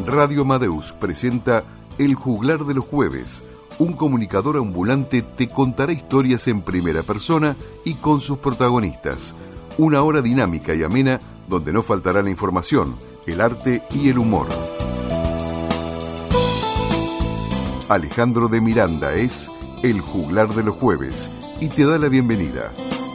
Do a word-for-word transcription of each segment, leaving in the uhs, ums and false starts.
Radio Amadeus presenta El Juglar de los Jueves. Un comunicador ambulante te contará historias en primera persona y con sus protagonistas. Una hora dinámica y amena donde no faltará la información, el arte y el humor. Alejandro de Miranda es El Juglar de los Jueves y te da la bienvenida.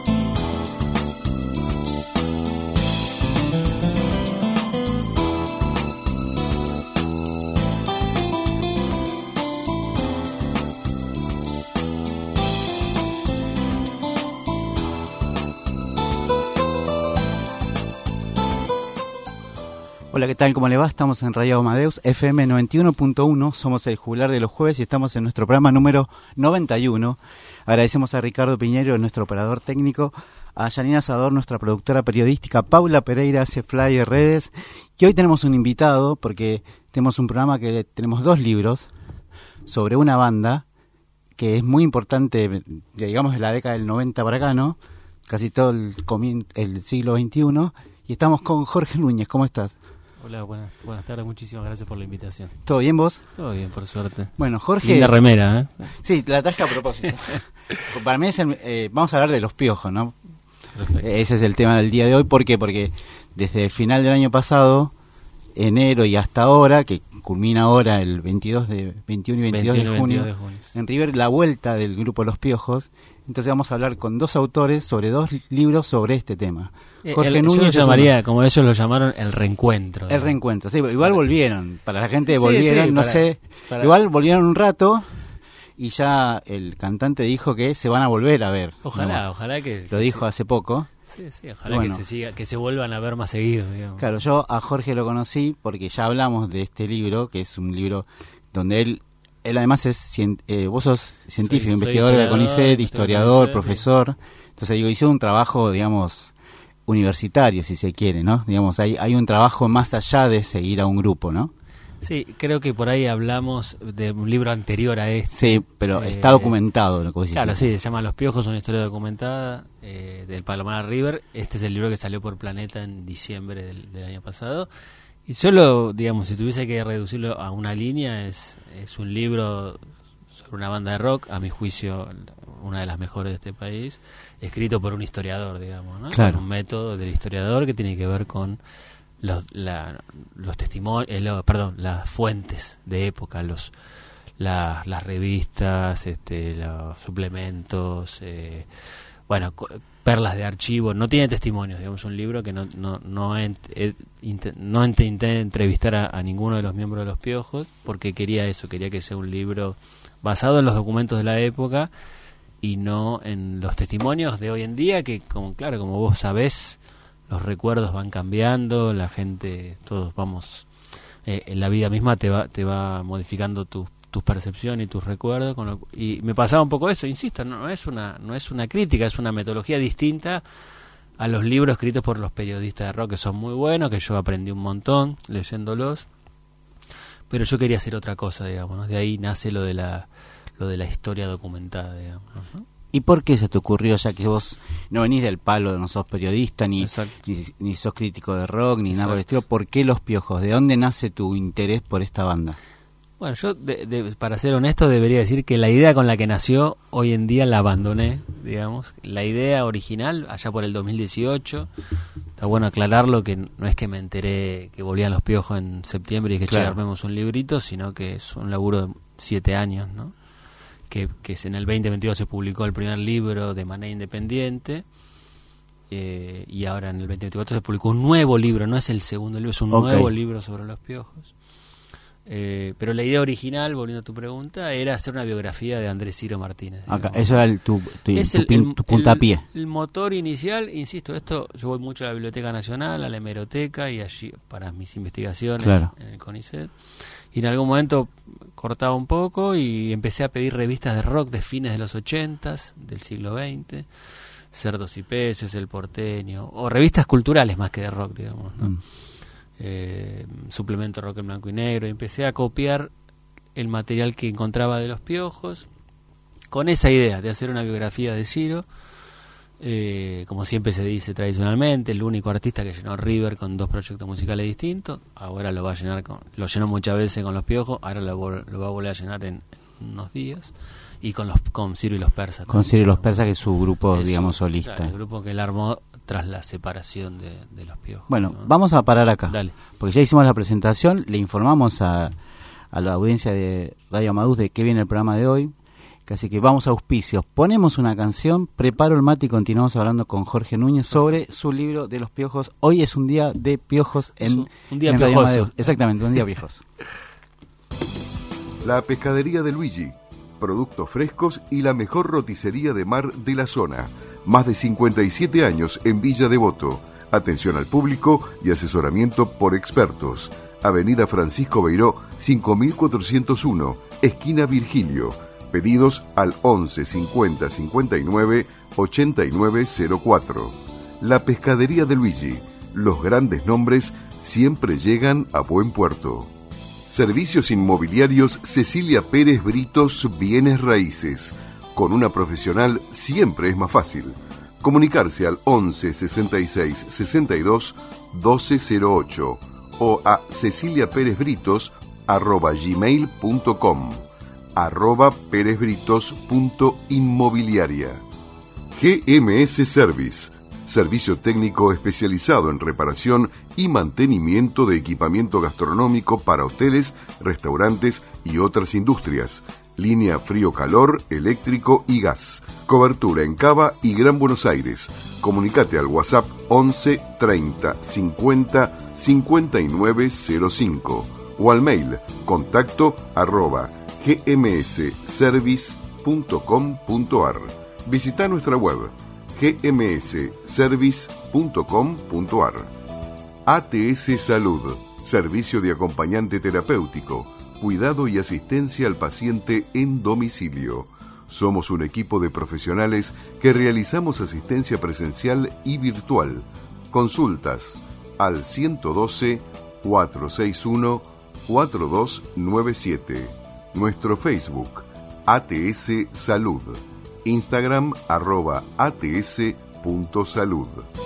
Hola, ¿qué tal? ¿Cómo le va? Estamos en Radio Amadeus, F M noventa y uno punto uno, somos El Juglar de los Jueves y estamos en nuestro programa número noventa y uno. Agradecemos a Ricardo Piñero, nuestro operador técnico, a Janina Sador, nuestra productora periodística, Paula Pereira hace flyer redes, y hoy tenemos un invitado porque tenemos un programa que tenemos dos libros sobre una banda que es muy importante, digamos de la década del noventa para acá, ¿no? Casi todo el, comien- el siglo veintiuno, y estamos con Jorge Núñez. ¿Cómo estás? Hola, buenas, buenas tardes, muchísimas gracias por la invitación. ¿Todo bien vos? Todo bien, por suerte. Bueno, Jorge... Linda remera, ¿eh? Sí, la traje a propósito. Para mí es el, eh, vamos a hablar de los piojos, ¿no? Perfecto. Ese es el tema del día de hoy. ¿Por qué? Porque desde el final del año pasado, enero y hasta ahora, que culmina ahora el veintidós de, veintiuno y veintidós de junio, veintidós de junio, sí. en River, la vuelta del grupo Los Piojos. Entonces vamos a hablar con dos autores sobre dos libros sobre este tema. Jorge el, Núñez. Yo lo llamaría, uno, como ellos lo llamaron, el reencuentro. El ¿no? reencuentro, sí. Igual volvieron. Para la gente sí, volvieron, sí, no para, sé. Para... Igual volvieron un rato y ya el cantante dijo que se van a volver a ver. Ojalá, ¿no? ojalá que... Lo que dijo sí. hace poco. Sí, sí, ojalá bueno, que se siga, que se vuelvan a ver más seguido, digamos. Claro, yo a Jorge lo conocí porque ya hablamos de este libro, que es un libro donde él... Él además es, cien, eh, vos sos científico, soy, investigador soy de CONICET, historiador, CONICET, profesor. Entonces digo, hizo un trabajo, digamos, universitario, si se quiere, ¿no? Digamos, hay, hay un trabajo más allá de seguir a un grupo, ¿no? Sí, creo que por ahí hablamos de un libro anterior a este. Sí, pero eh, está documentado. Lo que claro, sí, se llama Los Piojos, una historia documentada eh, del Palomar River. Este es el libro que salió por Planeta en diciembre del, del año pasado. Y solo, digamos, si tuviese que reducirlo a una línea, es, es un libro sobre una banda de rock, a mi juicio una de las mejores de este país, escrito por un historiador, digamos, ¿no? Claro. Con un método del historiador que tiene que ver con los, la, los testimonios, eh, lo, perdón, las fuentes de época, los la, las revistas, este, los suplementos, eh, bueno, co- perlas de archivo. No tiene testimonios, digamos, un libro que no no no ent, et, int, no intenté entrevistar a, a ninguno de los miembros de Los Piojos porque quería eso, quería que sea un libro basado en los documentos de la época y no en los testimonios de hoy en día, que como claro, como vos sabés, los recuerdos van cambiando, la gente, todos vamos, eh, en la vida misma te va te va modificando tus tus percepciones y tus recuerdos, con lo, y me pasaba un poco eso, insisto, no, no es una no es una crítica, es una metodología distinta a los libros escritos por los periodistas de rock, que son muy buenos, que yo aprendí un montón leyéndolos, pero yo quería hacer otra cosa, digamos, ¿no? De ahí nace lo de la lo de la historia documentada, digamos, ¿no? ¿Y por qué se te ocurrió, ya que vos no venís del palo, no sos periodista, ni, ni, ni sos crítico de rock, ni Exacto. nada por el estilo, por qué Los Piojos? ¿De dónde nace tu interés por esta banda? Bueno, yo, de, de, para ser honesto, debería decir que la idea con la que nació, hoy en día la abandoné, digamos. La idea original, allá por el dos mil dieciocho, está bueno aclararlo, que no es que me enteré que volvían Los Piojos en septiembre y que claro. che, armemos un librito, sino que es un laburo de siete años, ¿no? Que, que en el veinte veintidós se publicó el primer libro de manera independiente, eh, y ahora en el veinte veinticuatro se publicó un nuevo libro, no es el segundo libro, es un okay. nuevo libro sobre Los Piojos. Eh, pero la idea original, volviendo a tu pregunta, era hacer una biografía de Andrés Ciro Martínez. Acá, eso era el, tu, tu, es tu, el, pin, tu puntapié. El, el motor inicial, insisto, esto yo voy mucho a la Biblioteca Nacional, a la hemeroteca y allí para mis investigaciones claro. en el CONICET. Y en algún momento cortaba un poco y empecé a pedir revistas de rock de fines de los ochentas, del siglo veinte, Cerdos y Peces, El Porteño, o revistas culturales más que de rock, digamos, ¿no? Mm. Eh, suplemento Rock en blanco y negro, y empecé a copiar el material que encontraba de Los Piojos con esa idea de hacer una biografía de Ciro, Eh, como siempre se dice tradicionalmente, el único artista que llenó River con dos proyectos musicales distintos, ahora lo va a llenar con, lo llenó muchas veces con Los Piojos, ahora lo, lo va a volver a llenar en, en unos días, y con los con Ciro y los Persas. Con Ciro y los Persas, que es su grupo, es digamos, su, solista. Claro, el grupo que él armó tras la separación de, de Los Piojos. Bueno, ¿no? vamos a parar acá. Dale. Porque ya hicimos la presentación, le informamos a, a la audiencia de Radio Amaduz de qué viene el programa de hoy. Así que vamos a auspicios. Ponemos una canción, preparo el mate y continuamos hablando con Jorge Núñez sobre su libro de los piojos. Hoy es un día de piojos en un, un día en Radio piojoso. Amaduz. Exactamente, un día piojoso. La pescadería de Luigi. Productos frescos y la mejor roticería de mar de la zona. Más de cincuenta y siete años en Villa Devoto. Atención al público y asesoramiento por expertos. Avenida Francisco Beiró, cinco mil cuatrocientos uno, esquina Virgilio. Pedidos al once cincuenta cincuenta y nueve ochenta y nueve cero cuatro. La pescadería de Luigi. Los grandes nombres siempre llegan a buen puerto. Servicios inmobiliarios Cecilia Pérez Britos Bienes Raíces. Con una profesional siempre es más fácil. Comunicarse al once sesenta y seis sesenta y dos doce cero ocho o a ceciliaperezbritos arroba gmail punto com. arroba perezbritos.inmobiliaria. G M S Service, servicio técnico especializado en reparación y mantenimiento de equipamiento gastronómico para hoteles, restaurantes y otras industrias. Línea frío-calor, eléctrico y gas. Cobertura en Cava y Gran Buenos Aires. Comunicate al WhatsApp once treinta cincuenta cincuenta y nueve cero cinco o al mail contacto arroba gmsservice punto com punto ar. Visita nuestra web gmsservice punto com punto ar. A T S Salud, servicio de acompañante terapéutico, cuidado y asistencia al paciente en domicilio. Somos un equipo de profesionales que realizamos asistencia presencial y virtual. Consultas al ciento doce, cuatrocientos sesenta y uno, cuarenta y dos noventa y siete. Nuestro Facebook, A T S Salud. Instagram, arroba ats.salud.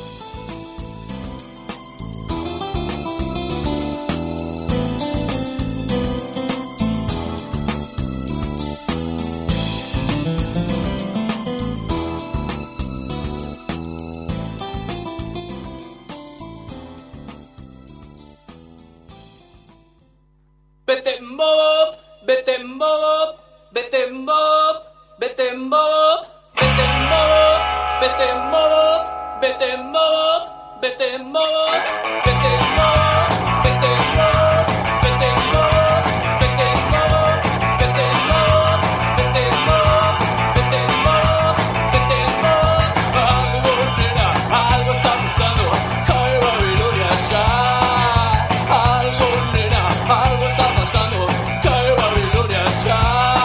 Vete en bob, vete en bob, vete en bob, vete en bob, vete en bob, vete en bob, vete en bob, vete en bob, vete en bob, vete en bob, vete en bob, vete en bob, vete en bob, vete en bob, vete en bob, vete en bob. Algo nena, algo está pasando, cae Babilonia ya. Algo nena, algo está pasando, cae Babilonia ya.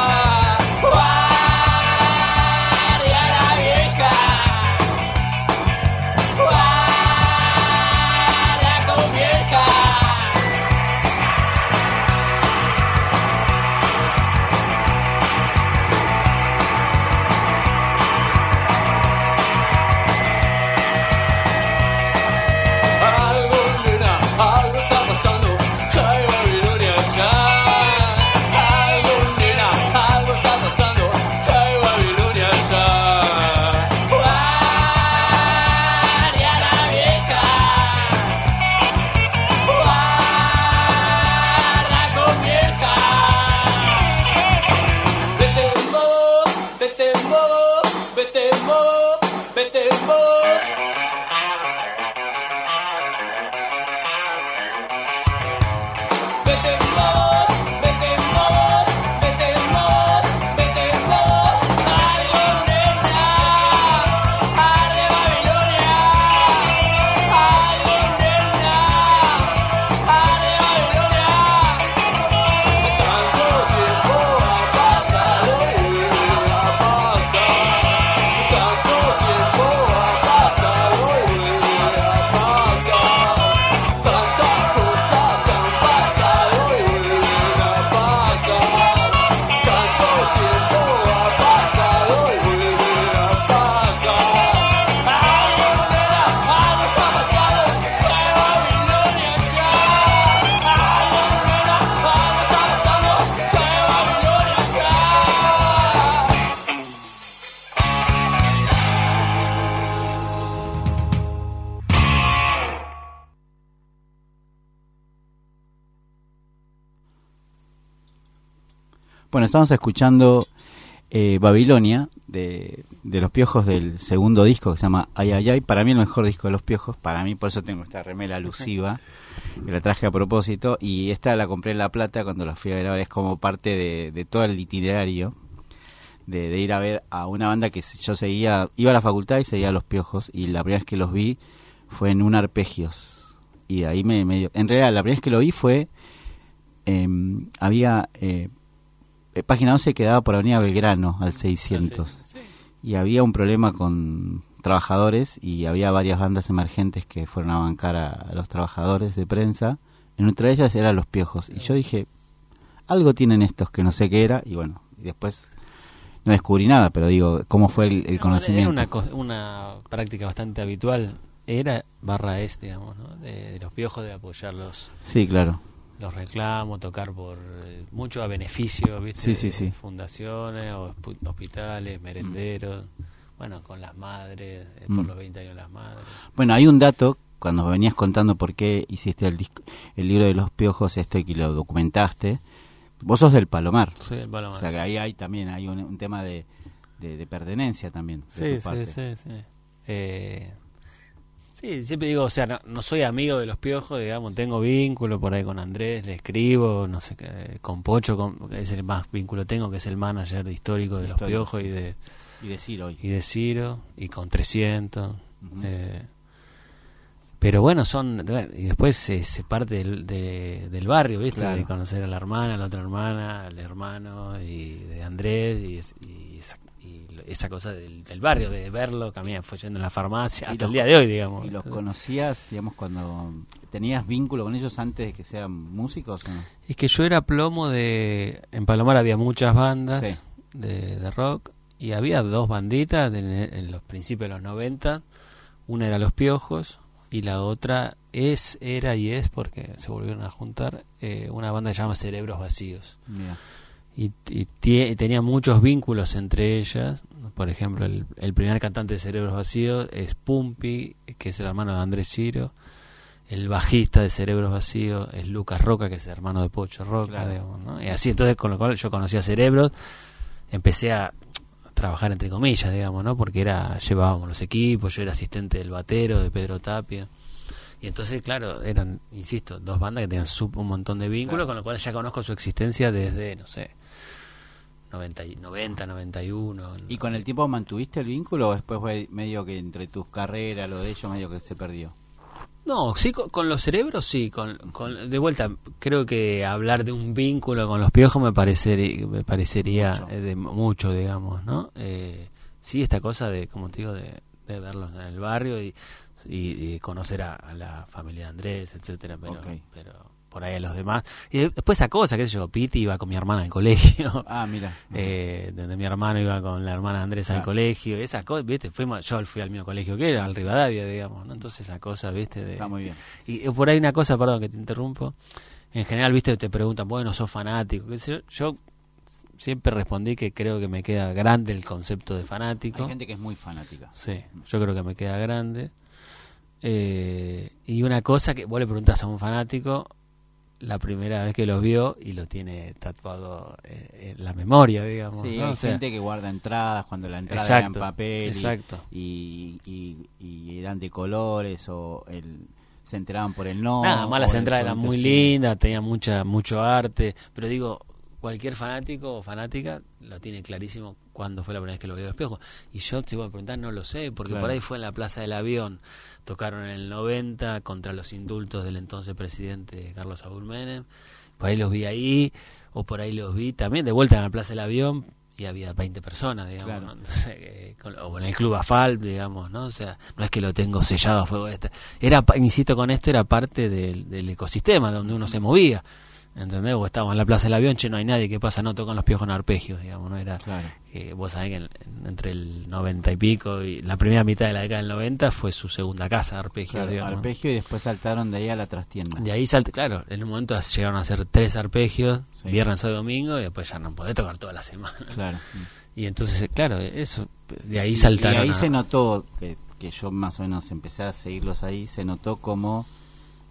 Guardia la vieja, guardia Bueno, estamos escuchando eh, Babilonia, de, de Los Piojos, del segundo disco que se llama Ay Ay Ay. Para mí el mejor disco de Los Piojos, para mí, por eso tengo esta remera alusiva, que la traje a propósito, y esta la compré en La Plata cuando la fui a grabar, es como parte de, de todo el itinerario, de, de ir a ver a una banda que yo seguía, iba a la facultad y seguía a Los Piojos, y la primera vez que los vi fue en un Arpegios, y ahí me, me en realidad la primera vez que lo vi fue, eh, había... Eh, Página once quedaba por Avenida Belgrano al seiscientos, sí, sí. Y había un problema con trabajadores y había varias bandas emergentes que fueron a bancar a, a los trabajadores de prensa. Entre ellas eran Los Piojos, y yo dije, algo tienen estos que no sé qué era, y bueno, y después no descubrí nada, pero digo, ¿cómo fue el, el no, conocimiento? Era una, una práctica bastante habitual, era barra es, digamos, ¿no? de, de Los Piojos, de apoyarlos. Sí, claro. Los reclamos, tocar por eh, mucho a beneficio, ¿viste? Sí, sí, sí. Fundaciones, hospitales, merenderos, mm. bueno, con las madres, eh, mm. por los veinte años de las madres. Bueno, hay un dato, cuando venías contando por qué hiciste el disco, el libro de Los Piojos, esto y que lo documentaste, vos sos del Palomar. Soy del Palomar. O sea, que sí. ahí hay también hay un, un tema de, de, de pertenencia también. Sí, de tu sí, parte. sí, sí. Eh... Sí, siempre digo, o sea, no, no soy amigo de Los Piojos, digamos, tengo vínculo por ahí con Andrés, le escribo, no sé qué, con Pocho, con, es el más vínculo tengo, que es el manager de histórico de Los Piojos y de y de Ciro, y de Ciro, y con trescientos. Uh-huh. eh, pero bueno, son, y después se, se parte del, de, del barrio, ¿viste? Claro. De conocer a la hermana, a la otra hermana, al hermano, y de Andrés, y, y esa esa cosa del, del barrio, de verlo, caminar, fue yendo en la farmacia, hasta los, el día de hoy, digamos. ¿Y los conocías, digamos, cuando tenías vínculo con ellos antes de que sean músicos? ¿O no? Es que yo era plomo de... En Palomar había muchas bandas sí. de, de rock, y había dos banditas en, en los principios de los noventa. Una era Los Piojos, y la otra es, era y es, porque se volvieron a juntar, eh, una banda que se llama Cerebros Vacíos. Mira. Y, y tie, tenía muchos vínculos entre ellas. Por ejemplo, el, el primer cantante de Cerebros Vacíos es Pumpi, que es el hermano de Andrés Ciro. El bajista de Cerebros Vacíos es Lucas Roca, que es el hermano de Pocho Roca, claro. digamos, ¿no? Y así, entonces, con lo cual yo conocí a Cerebros, empecé a trabajar entre comillas, digamos, ¿no? Porque era llevábamos los equipos, yo era asistente del batero, de Pedro Tapia. Y entonces, claro, eran, insisto, dos bandas que tenían un montón de vínculos, claro. con lo cual ya conozco su existencia desde, no sé, noventa, noventa, noventa y uno. ¿Y con el tiempo mantuviste el vínculo o después fue medio que entre tus carreras, lo de ellos, medio que se perdió? No, sí, con, con los Cerebros sí, con, con de vuelta, creo que hablar de un vínculo con Los Piojos me parecería, me parecería mucho, de, mucho digamos, ¿no? Eh, sí, esta cosa de, como te digo, de, de verlos en el barrio y, y, y conocer a, a la familia de Andrés, etcétera, pero, okay. pero por ahí a los demás. Y después esa cosa, qué sé yo, Piti iba con mi hermana al colegio. Ah, mira. Eh, donde mi hermano iba con la hermana de Andrés ah. al colegio. Esa cosa, ¿viste? Fuimos, yo fui al mismo colegio que era, al Rivadavia, digamos, ¿no? Entonces esa cosa, ¿viste? De, Está muy bien. Y, y por ahí una cosa, perdón que te interrumpo. En general, ¿viste? Te preguntan, bueno, sos fanático. ¿Qué sé yo? Yo siempre respondí que creo que me queda grande el concepto de fanático. Hay gente que es muy fanática. Sí, yo creo que me queda grande. Eh, y una cosa que vos le preguntás a un fanático la primera vez que los vio y lo tiene tatuado eh, en la memoria, digamos. Sí, ¿no? hay o sea, gente que guarda entradas cuando la entrada exacto, era en papel exacto. Y, y, y, y eran de colores o el, se enteraban por el nombre. Nada más las entradas eran muy lindas, tenían mucha mucho arte, pero digo, cualquier fanático o fanática lo tiene clarísimo cuándo fue la primera vez que lo vio Los Piojos. Y yo te voy a preguntar, no lo sé, porque claro. por ahí fue en la Plaza del Avión. Tocaron en el noventa contra los indultos del entonces presidente Carlos Saúl Menem. Por ahí los vi ahí, o por ahí los vi también de vuelta en la Plaza del Avión y había veinte personas, digamos, claro. ¿no? Entonces, o en el Club Asfalt, digamos, ¿no? O sea, no es que lo tengo sellado a fuego. Esta. Era, insisto con esto, era parte del, del ecosistema donde uno se movía. ¿Entendés? O estábamos en la Plaza del Avión, che, no hay nadie, ¿qué pasa? No tocan Los Piojos en arpegios, digamos, ¿no? Era, claro. eh, vos sabés que en, en, entre el noventa y pico y la primera mitad de la década del noventa fue su segunda casa, arpegios, claro, digamos. Arpegio y después saltaron de ahí a la trastienda. De ahí salté, claro, en un momento llegaron a hacer tres arpegios, sí. viernes, sábado y domingo, y después ya no podés tocar toda la semana. Claro. Y entonces, claro, eso, de ahí saltaron. Y ahí a... se notó, que, que yo más o menos empecé a seguirlos ahí, se notó como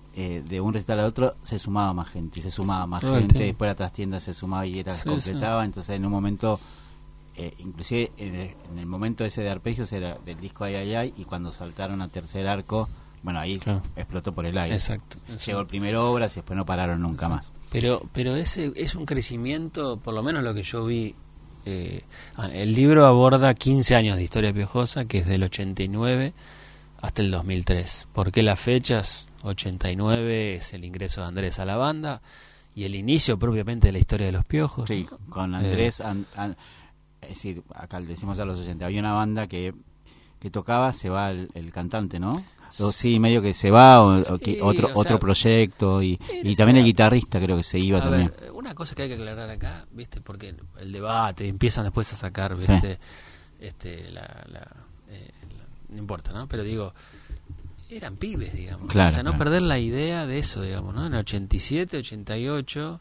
eh, de un recital al otro se sumaba más gente, se sumaba más Todo el gente, tiempo. después la trastienda se sumaba y era Sí, completaba, entonces en un momento, eh, inclusive en el, en el momento ese de arpegios era del disco Ay Ay Ay, y cuando saltaron a tercer arco, bueno, ahí Claro. explotó por el aire. Exacto. Llegó el primer Obras y después no pararon nunca Sí. más. Pero, pero ese es un crecimiento, por lo menos lo que yo vi. Eh, el libro aborda quince años de historia piojosa, que es del ochenta y nueve hasta el dos mil tres. ¿Por qué las fechas? ochenta y nueve es el ingreso de Andrés a la banda y el inicio propiamente de la historia de los piojos. Sí, ¿no? con Andrés, an- an- es decir, acá le decimos a los ochenta, había una banda que que tocaba, se va el, el cantante, ¿no? O sí, medio que se va, o, o que Sí, otro o sea, otro proyecto, y, era- y también el guitarrista creo que se iba A también. ver, una cosa que hay que aclarar acá, ¿viste? Porque el debate, empiezan después a sacar, ¿viste? Este, la, la, eh, la- no importa, ¿no? Pero digo, eran pibes, digamos. Claro, o sea, no claro. perder la idea de eso, digamos, ¿no? En ochenta y siete, ochenta y ocho,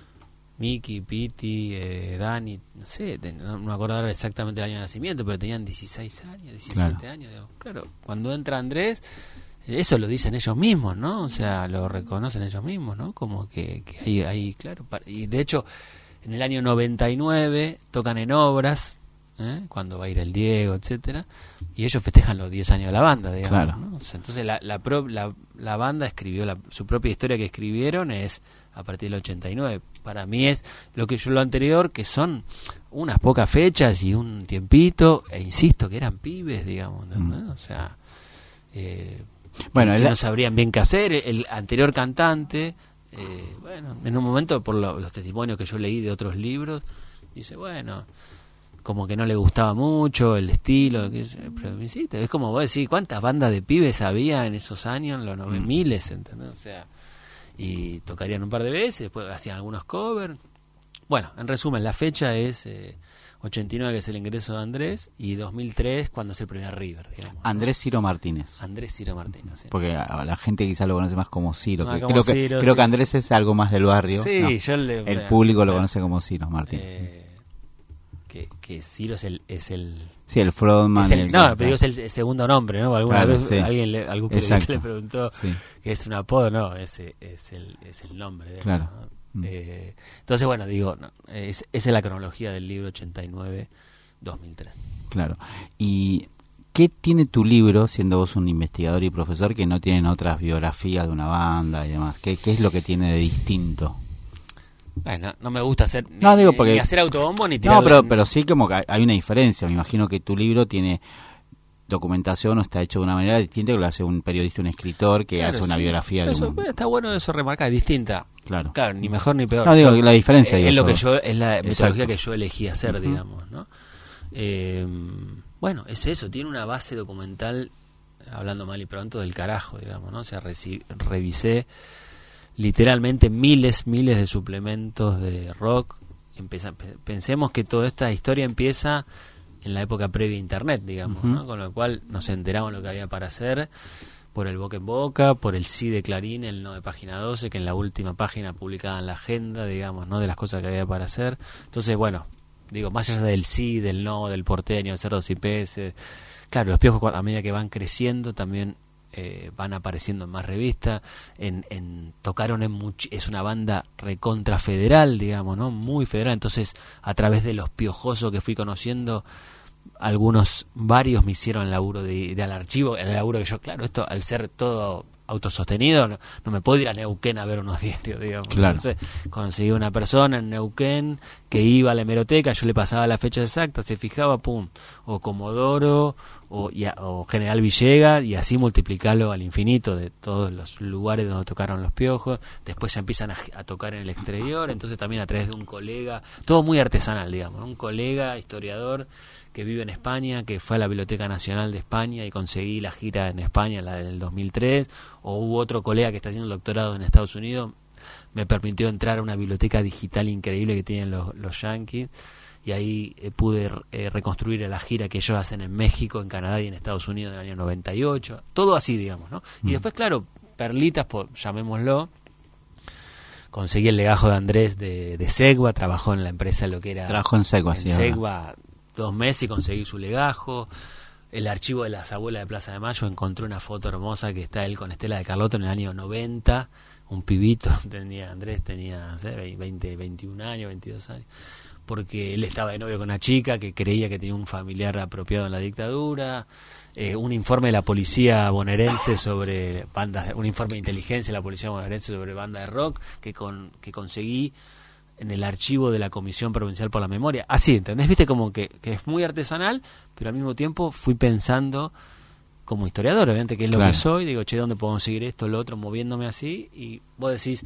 Miki, Piti, eh, Dani, no sé, te- no, no me acuerdo ahora exactamente el año de nacimiento, pero tenían dieciséis años, diecisiete Claro. años, digamos. Claro, cuando entra Andrés, eso lo dicen ellos mismos, ¿no? O sea, lo reconocen ellos mismos, ¿no? Como que, que hay, hay, claro, pa- y de hecho, en el año noventa y nueve tocan en Obras, ¿eh? Cuando va a ir el Diego, etcétera, y ellos festejan los diez años de la banda, digamos, Claro. ¿no? O sea, entonces la, la, pro- la, la banda escribió, la, su propia historia que escribieron es a partir del ochenta y nueve. Para mí es lo que yo lo anterior, que son unas pocas fechas y un tiempito, e insisto, que eran pibes, digamos, ¿entendés? Mm. O sea, eh, Bueno, que el- no sabrían bien qué hacer. El anterior cantante, eh, bueno, en un momento, por lo- los testimonios que yo leí de otros libros, dice, bueno, como que no le gustaba mucho el estilo, que es, pero insisto, es como vos decís, ¿cuántas bandas de pibes había en esos años, en los nove Mm. miles, ¿entendés? O sea, y tocarían un par de veces, después hacían algunos covers. Bueno, en resumen, la fecha es eh, ochenta y nueve, que es el ingreso de Andrés, y dos mil tres, cuando es el primer River, digamos, ¿no? Andrés Ciro Martínez. Andrés Ciro Martínez, sí. Porque a la gente quizá lo conoce más como Ciro. Ah, que como creo que, Ciro, creo sí. que Andrés es algo más del barrio. Sí, ¿no? yo le- El me- público lo me- conoce como Ciro Martínez. Eh, que, que Ciro es el... Es el Sí, el frontman. es el- el- no, pero digo, es el, el segundo nombre, ¿no? Alguna Claro, vez sí. alguien le, algún periodista Exacto. le preguntó Sí. que es un apodo, no, ese es el, es el nombre. de él, Claro. ¿no? Mm. Eh, entonces, bueno, digo, no, es, esa es la cronología del libro ochenta y nueve dos mil tres. Claro. ¿Y qué tiene tu libro, siendo vos un investigador y profesor, que no tienen otras biografías de una banda y demás? ¿Qué, qué es lo que tiene de distinto? Bueno, no me gusta hacer ni, No, digo, ni- porque- ni hacer autobombo ni tirar... No, pero, pero sí como que hay una diferencia. Me imagino que tu libro tiene documentación o está hecho de una manera distinta que lo hace un periodista, un escritor que Claro, hace una sí. biografía de Eso, un... bueno, está bueno eso remarcar, distinta. Claro. Claro, ni mejor ni peor. No, digo, Yo- la diferencia, eh, digo es lo yo. que yo es la Exacto. metodología que yo elegí hacer, Ujú. digamos, ¿no? Eh, bueno, es eso, tiene una base documental, hablando mal y pronto, del carajo, digamos, ¿no? O sea, reci- revisé literalmente miles, miles de suplementos de rock. Empeza- pe- pensemos que toda esta historia empieza en la época previa a internet, digamos, Ujú. ¿no? Con lo cual nos enteramos lo que había para hacer por el boca en boca, por el sí de Clarín, el no de Página doce, que en la última página publicaban la agenda, digamos, ¿no? De las cosas que había para hacer. Entonces, bueno, digo, más allá del sí, del no, del porteño, del Cerdos y Peces, claro, los piojos, a medida que van creciendo también eh, van apareciendo en más revistas, en, en tocaron en much- es una banda recontra federal, digamos, ¿no? Muy federal. Entonces, a través de los piojosos que fui conociendo, algunos, varios me hicieron el laburo de, de al archivo, el laburo que yo, claro, esto al ser todo autosostenido, no, no me puedo ir a Neuquén a ver unos diarios, digamos. Claro. Entonces, conseguí una persona en Neuquén que iba a la hemeroteca, yo le pasaba la fecha exacta, se fijaba, pum, o Comodoro, o, y a- o General Villegas, y así multiplicarlo al infinito de todos los lugares donde tocaron los piojos. Después ya empiezan a, a tocar en el exterior, entonces también a través de un colega, todo muy artesanal, digamos, ¿no? Un colega, historiador, que vive en España, que fue a la Biblioteca Nacional de España y conseguí la gira en España, la del dos mil tres, o hubo otro colega que está haciendo el doctorado en Estados Unidos, me permitió entrar a una biblioteca digital increíble que tienen los, los yankees, y ahí eh, pude eh, reconstruir la gira que ellos hacen en México, en Canadá y en Estados Unidos en el año noventa y ocho, todo así, digamos, ¿no? Y después, claro, perlitas, po- llamémoslo, conseguí el legajo de Andrés de, de Segua, trabajó en la empresa lo que era... Trabajó en Segua, en sí, es verdad. Segua dos meses y conseguí su legajo. el archivo de las abuelas de Plaza de Mayo, encontré una foto hermosa que está él con Estela de Carlotto en el año noventa, un pibito, tenía Andrés, tenía no sé, veinte, veintiún años, veintidós años, porque él estaba de novio con una chica que creía que tenía un familiar apropiado en la dictadura, eh, un informe de la policía bonaerense sobre bandas, un informe de inteligencia de la policía bonaerense sobre banda de rock que con que conseguí en el archivo de la Comisión Provincial por la Memoria. Así, ¿entendés? Viste como que, que es muy artesanal, pero al mismo tiempo fui pensando como historiador, obviamente, que es lo claro. que soy, digo, che, ¿dónde puedo conseguir esto, lo otro, moviéndome así? Y vos decís,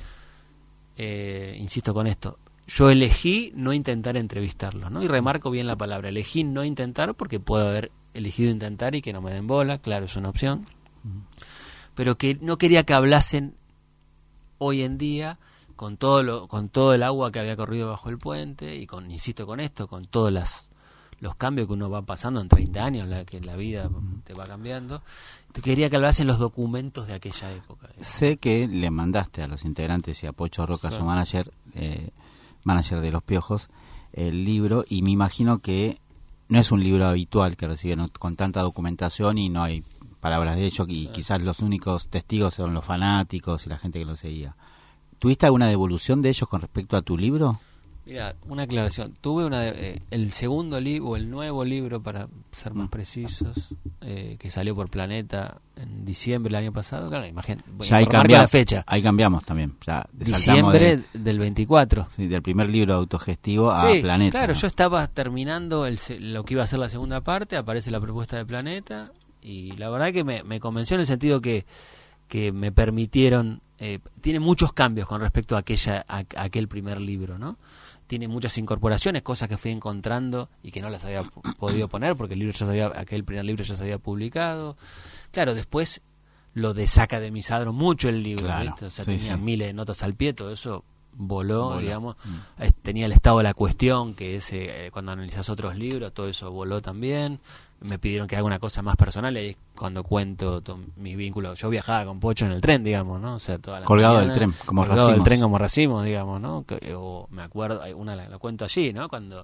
eh, insisto con esto, yo elegí no intentar entrevistarlos, ¿no? Y remarco bien la palabra, elegí no intentar porque puedo haber elegido intentar y que no me den bola, claro, es una opción, pero que no quería que hablasen hoy en día con todo lo, con todo el agua que había corrido bajo el puente y con, insisto con esto, con todos las, los cambios que uno va pasando en treinta años, la, que la vida te va cambiando. Te quería que hablasen los documentos de aquella época. Digamos. Sé que le mandaste a los integrantes y a Pocho Roca, sí. su manager, eh, manager de Los Piojos, el libro, y me imagino que no es un libro habitual que reciben con tanta documentación y no hay palabras de ellos, y sí. quizás los únicos testigos son los fanáticos y la gente que lo seguía. ¿Tuviste alguna devolución de ellos con respecto a tu libro? Mira, una aclaración. Tuve una de, eh, el segundo libro, o el nuevo libro, para ser más precisos, eh, que salió por Planeta en diciembre del año pasado. Claro, imagínate. Ya ahí cambiamos, la fecha. Ahí cambiamos también. Ya diciembre de, del veinticuatro. Sí, del primer libro autogestivo a sí, Planeta. Claro, ¿no? Yo estaba terminando el, lo que iba a ser la segunda parte, aparece la propuesta de Planeta, y la verdad que me, me convenció en el sentido que, que me permitieron... Eh, tiene muchos cambios con respecto a aquella a, a aquel primer libro, ¿no? Tiene muchas incorporaciones, cosas que fui encontrando y que no las había p- podido poner porque el libro ya se había, aquel primer libro ya se había publicado. Claro, después lo desaca de mi sadro mucho el libro, claro, ¿viste? O sea, sí, tenía sí. miles de notas al pie, todo eso voló, voló. digamos. Mm. Eh, tenía el estado de la cuestión, que es eh, cuando analizas otros libros, todo eso voló también. Me pidieron que haga una cosa más personal y ahí es cuando cuento to- mis vínculos. Yo viajaba con Pocho en el tren, digamos, ¿no? O sea, toda la colgado mañana, del tren, como colgado racimos. del tren como racimos, digamos, ¿no? Que, o me acuerdo, hay una la, la cuento allí, ¿no? Cuando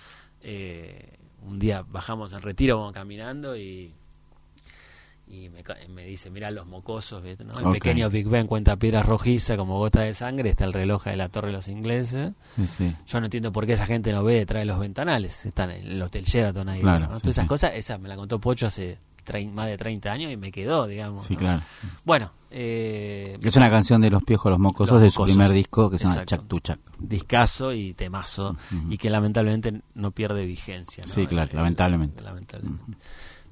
eh, un día bajamos en Retiro, vamos caminando y y me, me dice, mira los mocosos, ¿viste? ¿No? El okay. pequeño Big Ben cuenta piedras rojizas como gota de sangre, está el reloj de la Torre de los Ingleses. Sí, sí. Yo no entiendo por qué esa gente no ve detrás de los ventanales, están en el Hotel Sheraton ahí, claro, ¿no? sí, Todas esas sí. cosas, esa me la contó Pocho hace trein, más de treinta años y me quedó, digamos. Sí, ¿no? claro. Bueno, eh, es una canción de Los Piojos, Los Mocosos, Los de su Mocosos. primer disco que se llama Exacto. Chac Tu Chac. Discazo y temazo, uh-huh. y que lamentablemente no pierde vigencia, ¿no? Sí, claro, el, lamentablemente. El, lamentablemente. Uh-huh.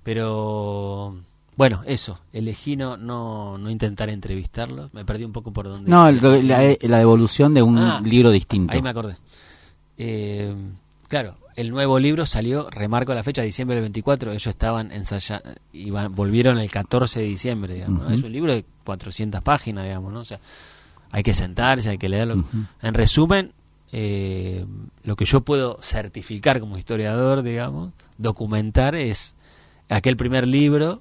Pero bueno, eso, elegí no, no, no intentar entrevistarlos, me perdí un poco por donde... No, el, la, la devolución de un ah, libro distinto. Ahí me acordé. Eh, claro, el nuevo libro salió, remarco la fecha, diciembre del veinticuatro, ellos estaban ensayando, iban, volvieron el catorce de diciembre, digamos, uh-huh. ¿no? Es un libro de cuatrocientas páginas, digamos, ¿no? O sea, hay que sentarse, hay que leerlo. Uh-huh. En resumen, eh, lo que yo puedo certificar como historiador, digamos, documentar es aquel primer libro.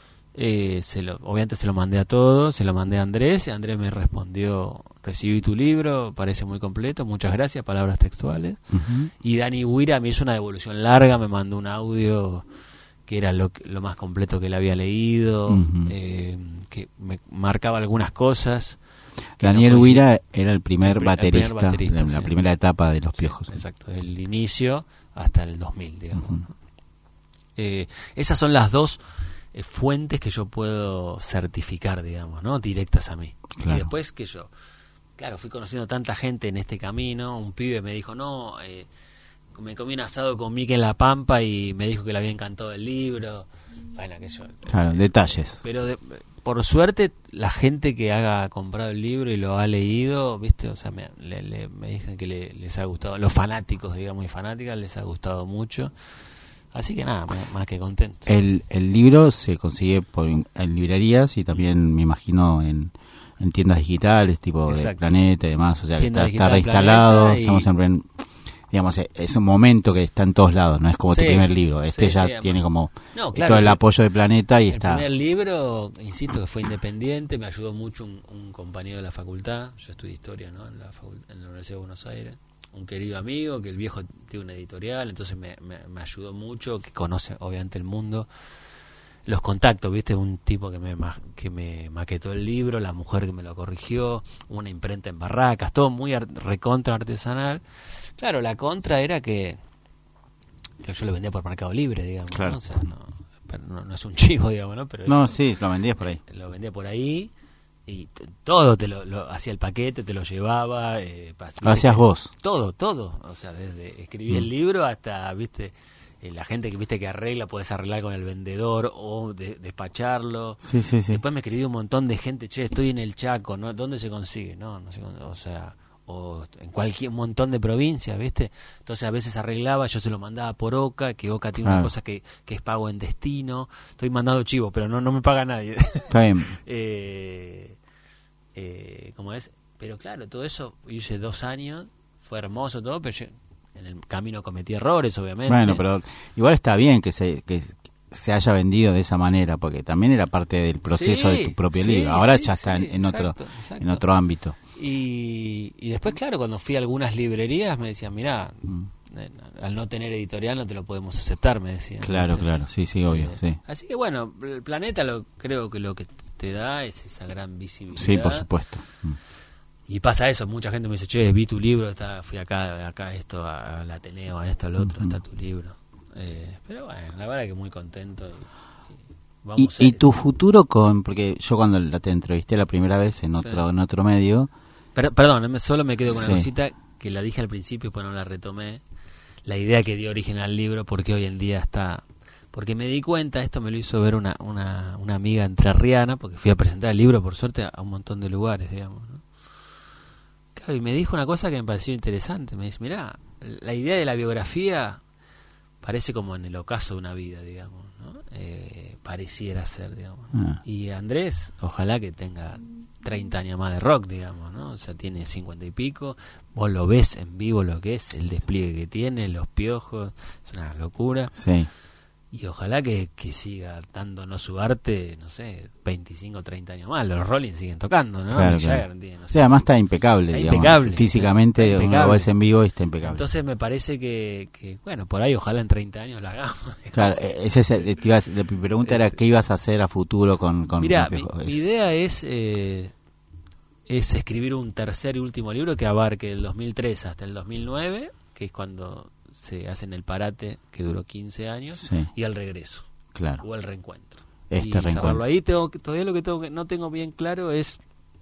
Eh, se lo, obviamente se lo mandé a todos, se lo mandé a Andrés, y Andrés me respondió, recibí tu libro, parece muy completo, muchas gracias, palabras textuales. Uh-huh. Y Dani Huira me hizo una devolución larga, me mandó un audio que era lo, lo más completo que él había leído, uh-huh. eh, que me marcaba algunas cosas. Daniel no Huira era el primer el, baterista, el primer baterista de la sí. primera etapa de Los Sí, Piojos. exacto, desde el inicio hasta el dos mil, digamos. Uh-huh. ¿no? Eh, esas son las dos eh, fuentes que yo puedo certificar, digamos, ¿no? Directas a mí. Claro. Y después que yo, claro, fui conociendo tanta gente en este camino. Un pibe me dijo, no, eh, me comí un asado con Mique en La Pampa y me dijo que le había encantado el libro. Bueno, que yo, claro, detalles. pero de, por suerte la gente que haya comprado el libro y lo ha leído, viste, o sea, me, le, le, me dicen que le, les ha gustado, los fanáticos, digamos, y fanáticas les ha gustado mucho. Así que nada, más, más que contento. El, el libro se consigue por, en librerías y también me imagino en, en tiendas digitales tipo Exacto. de Planeta y demás, o sea, que Tienda está, está digital reinstalado, y... estamos en, digamos, es un momento que está en todos lados, no es como sí, tu primer libro, este sí, ya sí, tiene como no, claro, todo el el, apoyo de Planeta y el está. El primer libro, insisto, que fue independiente, me ayudó mucho un, un compañero de la facultad, yo estudié historia, ¿no? En la, facultad, en la Universidad de Buenos Aires, un querido amigo, que el viejo tiene una editorial, entonces me, me, me ayudó mucho, que conoce obviamente el mundo. Los contactos, viste, un tipo que me que me maquetó el libro, la mujer que me lo corrigió, una imprenta en Barracas, todo muy ar- recontra artesanal. Claro, la contra era que yo lo vendía por Mercado Libre, digamos, claro. ¿no? O sea, no, pero no, no es un chivo, digamos, ¿no? Pero no, eso, sí, lo vendías por ahí. Eh, lo vendía por ahí y t- todo te lo, lo hacía el paquete, te lo llevaba. Eh, pas- Lo hacías vos. Todo, todo. O sea, desde escribí Mm. el libro hasta, viste, eh, la gente que viste que arregla, puedes arreglar con el vendedor o de- despacharlo. Sí, sí, sí. Después me escribió un montón de gente, che, estoy en el Chaco, ¿no? ¿Dónde se consigue? No, no sé, o sea, o en cualquier un montón de provincias, ¿viste? Entonces a veces arreglaba, yo se lo mandaba por Oca, que Oca tiene Ah. una cosa que, que es pago en destino. Estoy mandando chivo, pero no no me paga nadie. Está bien. eh, eh, ¿Cómo es? Pero claro, todo eso hice dos años, fue hermoso todo, pero yo en el camino cometí errores, obviamente. Bueno, pero igual está bien que se que se haya vendido de esa manera, porque también era parte del proceso Sí, de tu propio sí, libro. Ahora sí, ya está sí, en, en otro exacto, exacto. en otro ámbito. Y, y después, claro, cuando fui a algunas librerías me decían, mirá, Mm. eh, al no tener editorial no te lo podemos aceptar, me decían. Claro, ¿viste? claro, sí, sí, obvio, Eh, sí. Así que bueno, el planeta lo creo que lo que te da es esa gran visibilidad. Sí, por supuesto. Mm. Y pasa eso, mucha gente me dice, che, vi tu libro, está, fui acá, acá esto, a- al Ateneo, a esto, al otro, Ujú. está tu libro. Eh, pero bueno, la verdad que muy contento. Y, y Y, vamos a- y tu futuro con, porque yo cuando la te entrevisté la primera vez en otro Sí. en otro medio, Per- perdón, me- solo me quedo con Sí. una cosita que la dije al principio, pues no la retomé. La idea que dio origen al libro, porque hoy en día está... Porque me di cuenta, esto me lo hizo ver una, una, una amiga entrerriana, porque fui a presentar el libro, por suerte, a un montón de lugares, digamos, ¿no? Claro, y me dijo una cosa que me pareció interesante. Me dice, mirá, la idea de la biografía parece como en el ocaso de una vida, digamos, ¿no? Eh, pareciera ser, digamos, ¿no? Ah. Y Andrés, ojalá que tenga treinta años más de rock, digamos, ¿no? O sea, tiene cincuenta y pico, vos lo ves en vivo lo que es, el despliegue que tiene, los piojos, es una locura. sí. Y ojalá que, que siga dándonos su arte, no sé, veinticinco, treinta años más. Los Rolling siguen tocando, ¿no? Claro, Mick claro. Jagger tiene, no O sé, sea, además está impecable, Está digamos. impecable, Físicamente está uno impecable. lo ves en vivo y está impecable. Entonces me parece que, que, bueno, por ahí ojalá en treinta años la hagamos. Claro, eh, ese es el- te iba a- la mi pregunta era qué ibas a hacer a futuro con con Mirá, con mi, Pejo. mi Es- idea es eh, es escribir un tercer y último libro que abarque el dos mil tres hasta el dos mil nueve, que es cuando se hacen el parate, que duró quince años, Sí, y el regreso, claro. o el reencuentro. Este y reencuentro. cerrarlo ahí. Tengo, que- todavía lo que tengo que, no tengo bien claro es...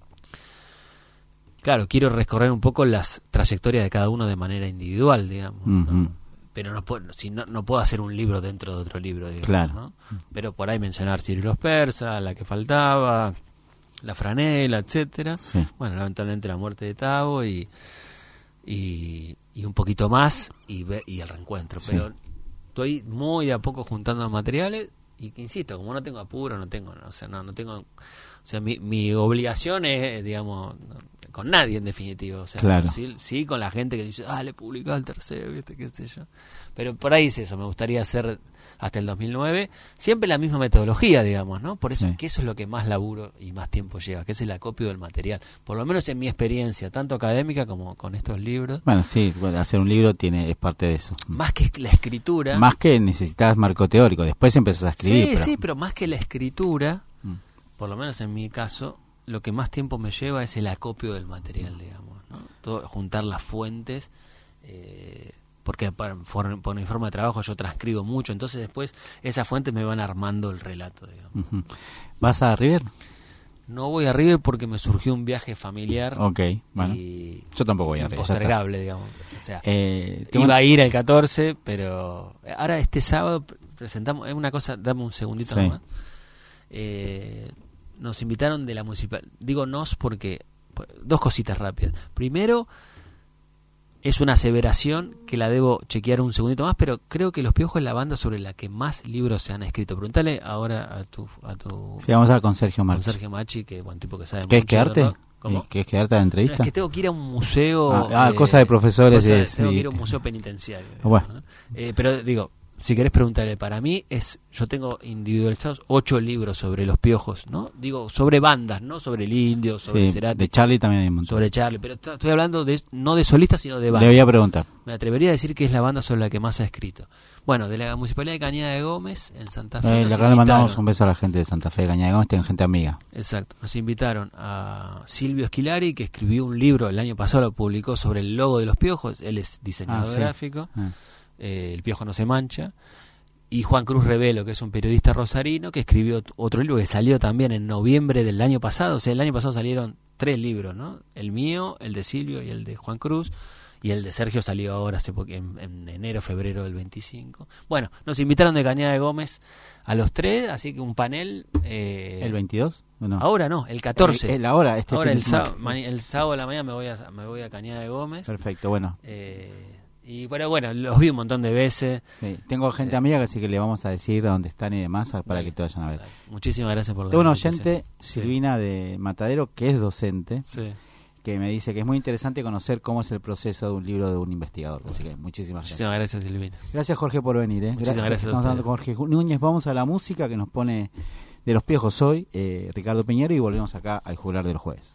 Claro, quiero recorrer un poco las trayectorias de cada uno de manera individual, digamos, ¿no? Ujú. Pero no puedo, si no, no puedo hacer un libro dentro de otro libro, digamos, Claro. ¿no? Pero por ahí mencionar Ciro y los persas, la que faltaba, la franela, etcétera. Sí. Bueno, lamentablemente la muerte de Tavo y y, y un poquito más y ve- y el reencuentro. Sí. Pero estoy muy de a poco juntando materiales y que insisto, como no tengo apuro, no tengo, o sea, no, no tengo, o sea, mi, mi obligación es, digamos, no- con nadie en definitiva, o sea, Claro. sí, sí con la gente que dice, ah, le publicó el tercero, viste, qué sé yo. Pero por ahí es eso, me gustaría hacer hasta el dos mil nueve, siempre la misma metodología, digamos, ¿no? Por eso, Sí. que eso es lo que más laburo y más tiempo lleva, que es el acopio del material, por lo menos en mi experiencia, tanto académica como con estos libros, Bueno, sí, bueno, hacer un libro tiene es parte de eso. más que la escritura. Más que necesitas marco teórico, después empezás a escribir. Sí, pero- sí, pero más que la escritura, Mm. por lo menos en mi caso, lo que más tiempo me lleva es el acopio del material, digamos, ¿no? Todo, juntar las fuentes, eh, porque para- por, por mi forma de trabajo yo transcribo mucho, entonces después esas fuentes me van armando el relato, digamos. Ujú. ¿Vas a River? No voy a River porque me surgió un viaje familiar Ok, bueno. y Yo tampoco voy a River. ya está. impostergable, digamos. O sea, Eh, tengo iba una- a ir el catorce, pero ahora este sábado pre- presentamos, es una cosa, dame un segundito Sí. nomás. Eh, nos invitaron de la municipal, digo nos porque pues, dos cositas rápidas. Primero, es una aseveración que la debo chequear un segundito más, pero creo que Los Piojos es la banda sobre la que más libros se han escrito. Pregúntale ahora a tu a tu Sí, vamos a hablar con Sergio con Marchi. Sergio Machi, que es buen tipo que sabe ¿Qué es mucho de quedarte? rock. ¿Cómo? ¿Qué es quedarte a la No, entrevista? es que tengo que ir a un museo. Ah, ah, cosa de profesores cosa de- tengo que sí. ir a un museo penitenciario. Bueno. ¿no? Eh, pero digo, si querés preguntarle, para mí es, yo tengo individualizados ocho libros sobre los piojos, ¿no? Digo, sobre bandas, no sobre el indio, sobre Sí, Cerati, de Charlie también hay un montón. sobre Charlie, pero t- estoy hablando de no de solistas, sino de bandas. Le voy a preguntar. Me atrevería a decir que es la banda sobre la que más ha escrito. Bueno, de la Municipalidad de Cañada de Gómez, en Santa Fe. Eh, nos le acá le mandamos invitaron. un beso a la gente de Santa Fe de Cañada de Gómez, tienen gente amiga. Exacto, nos invitaron a Silvio Esquilari, que escribió un libro, el año pasado lo publicó sobre el logo de los piojos, él es diseñador Ah, sí. gráfico, Ah. eh, El piojo no se mancha, y Juan Cruz Revelo, que es un periodista rosarino, que escribió t- otro libro que salió también en noviembre del año pasado, o sea, el año pasado salieron tres libros, ¿no? El mío, el de Silvio y el de Juan Cruz, y el de Sergio salió ahora hace po- en, en enero, febrero del veinticinco. Bueno, nos invitaron de Cañada de Gómez a los tres, así que un panel... eh, ¿El veintidós? ¿O no? Ahora no, el catorce. El, el ahora, este Ahora fin el de semana. sábado, mani- el sábado de la mañana me voy a, me voy a Cañada de Gómez. Perfecto, bueno. Eh, y bueno, bueno, los vi un montón de veces. Sí, tengo gente Eh, amiga, así que le vamos a decir dónde están y demás para Dale, que te vayan a ver. dale. Muchísimas gracias por la Tengo una invitación. oyente, Sí. Silvina de Matadero, que es docente, Sí. que me dice que es muy interesante conocer cómo es el proceso de un libro de un investigador. Así que muchísimas gracias. Muchísimas gracias, Silvina. Gracias, Jorge, por venir. ¿eh? Muchísimas gracias a Estamos hablando con ustedes. Jorge Núñez. Vamos a la música que nos pone de los piojos hoy, eh, Ricardo Piñero, y volvemos acá al Juglar de los Jueves.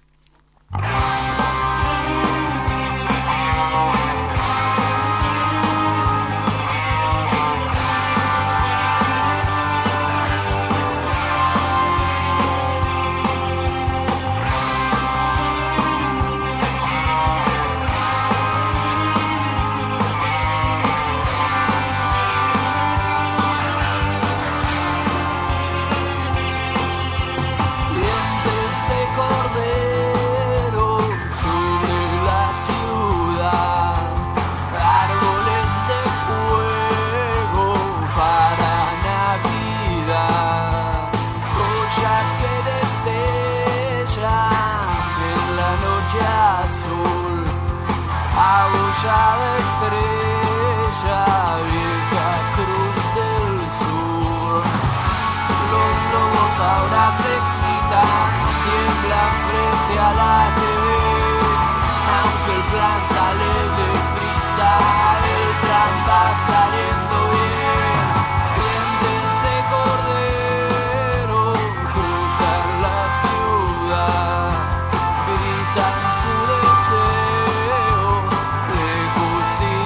Dientes de cordero sobre la ciudad, árboles de fuego para Navidad, joyas que destellan en la noche azul, abollada estrella, vieja cruz del sur. Los lobos ahora se excitan, tiemblan frente a la T V. Aunque el plan sale deprisa, el plan va saliendo bien. Dientes de cordero cruzan la ciudad, gritan su deseo de justicia.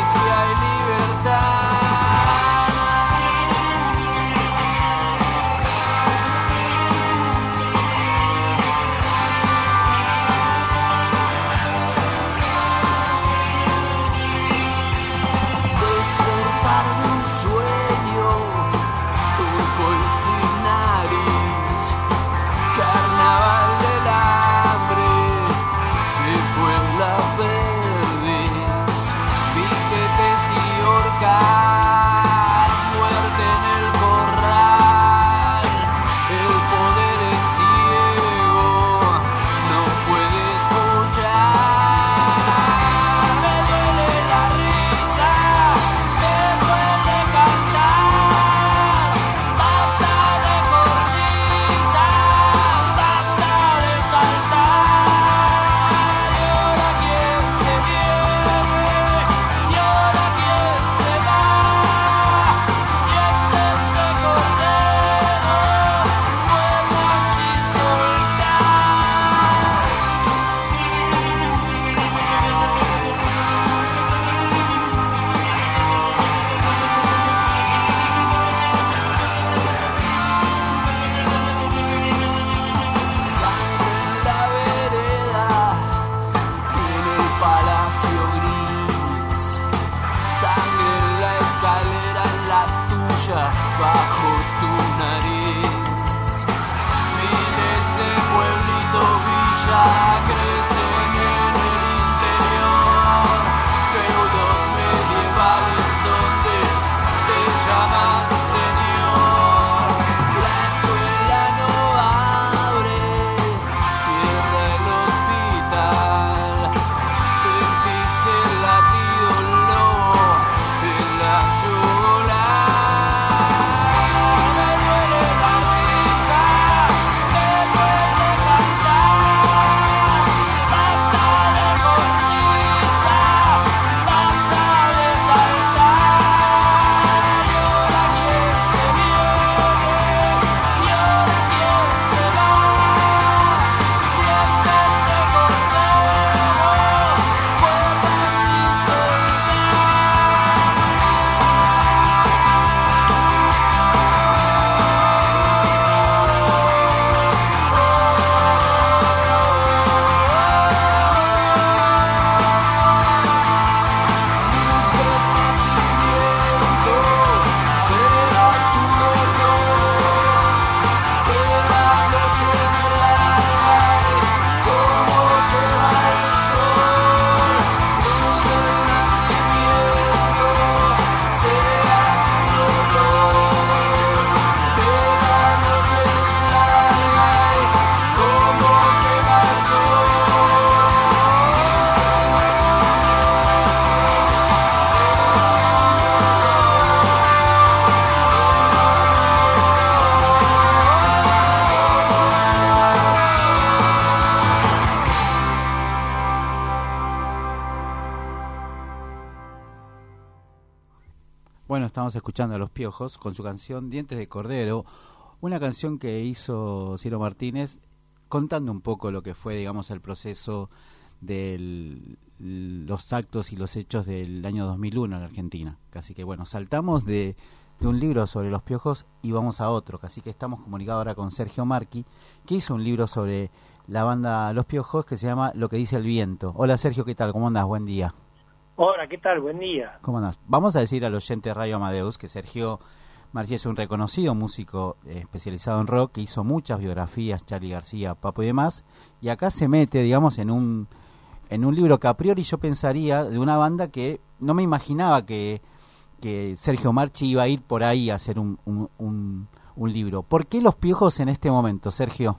Bueno, estamos escuchando a Los Piojos con su canción Dientes de Cordero, una canción que hizo Ciro Martínez contando un poco lo que fue, digamos, el proceso de los actos y los hechos del año dos mil uno en Argentina. Así que bueno, saltamos de, de un libro sobre Los Piojos y vamos a otro. Así que estamos comunicados ahora con Sergio Marchi, que hizo un libro sobre la banda Los Piojos que se llama Lo que dice el viento. Hola Sergio, ¿qué tal? ¿Cómo andás? Buen día. Hola, ¿qué tal? Buen día. ¿Cómo andás? Vamos a decir al oyente de Radio Amadeus que Sergio Marchi es un reconocido músico eh, especializado en rock, que hizo muchas biografías, Charly García, Papo y demás, y acá se mete, digamos, en un en un libro que a priori yo pensaría de una banda que no me imaginaba que, que Sergio Marchi iba a ir por ahí a hacer un, un, un, un libro. ¿Por qué Los Piojos en este momento, Sergio?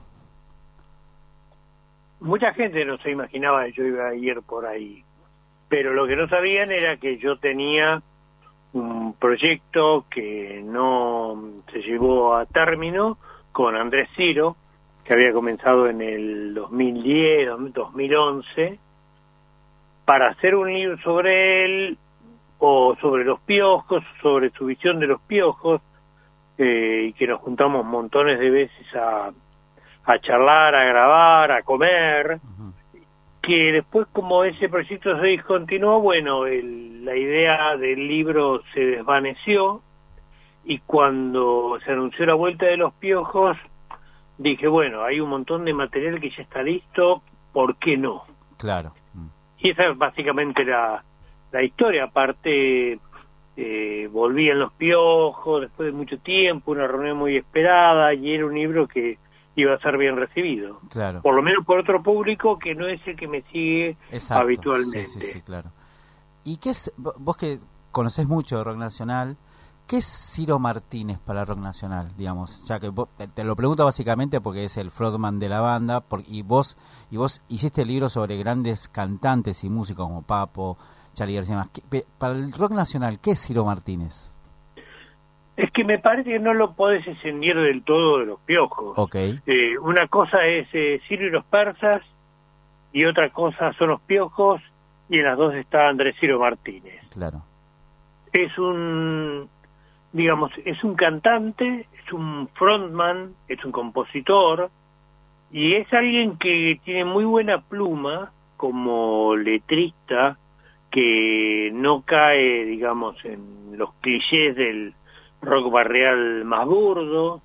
Mucha gente no se imaginaba que yo iba a ir por ahí, pero lo que no sabían era que yo tenía un proyecto que no se llevó a término con Andrés Ciro, que había comenzado en el dos mil diez, dos mil once, para hacer un libro sobre él, o sobre los piojos, sobre su visión de los piojos, eh, y que nos juntamos montones de veces a, a charlar, a grabar, a comer. Uh-huh. Que después, como ese proyecto se discontinuó, bueno, el, la idea del libro se desvaneció, y cuando se anunció la vuelta de los piojos, dije, bueno, hay un montón de material que ya está listo, ¿por qué no? Claro. Y esa es básicamente la, la historia. Aparte, eh, volvían los piojos después de mucho tiempo, una reunión muy esperada, y era un libro que iba a ser bien recibido. Claro. Por lo menos por otro público que no es el que me sigue. Exacto. Habitualmente. Sí, sí, sí, claro. ¿Y qué es, vos que conocés mucho de rock nacional, qué es Ciro Martínez para rock nacional, digamos? Ya que vos, te lo pregunto básicamente porque es el frontman de la banda, por, y vos y vos hiciste el libro sobre grandes cantantes y músicos como Papo, Charly García y demás. ¿Qué, para el rock nacional, ¿qué es Ciro Martínez? Es que me parece que no lo podés escindir del todo de los piojos. Okay. Eh, una cosa es eh, Ciro y los persas, y otra cosa son los piojos, y en las dos está Andrés Ciro Martínez. Claro. Es un, digamos, es un cantante, es un frontman, es un compositor, y es alguien que tiene muy buena pluma como letrista, que no cae, digamos, en los clichés del rock barrial más burdo,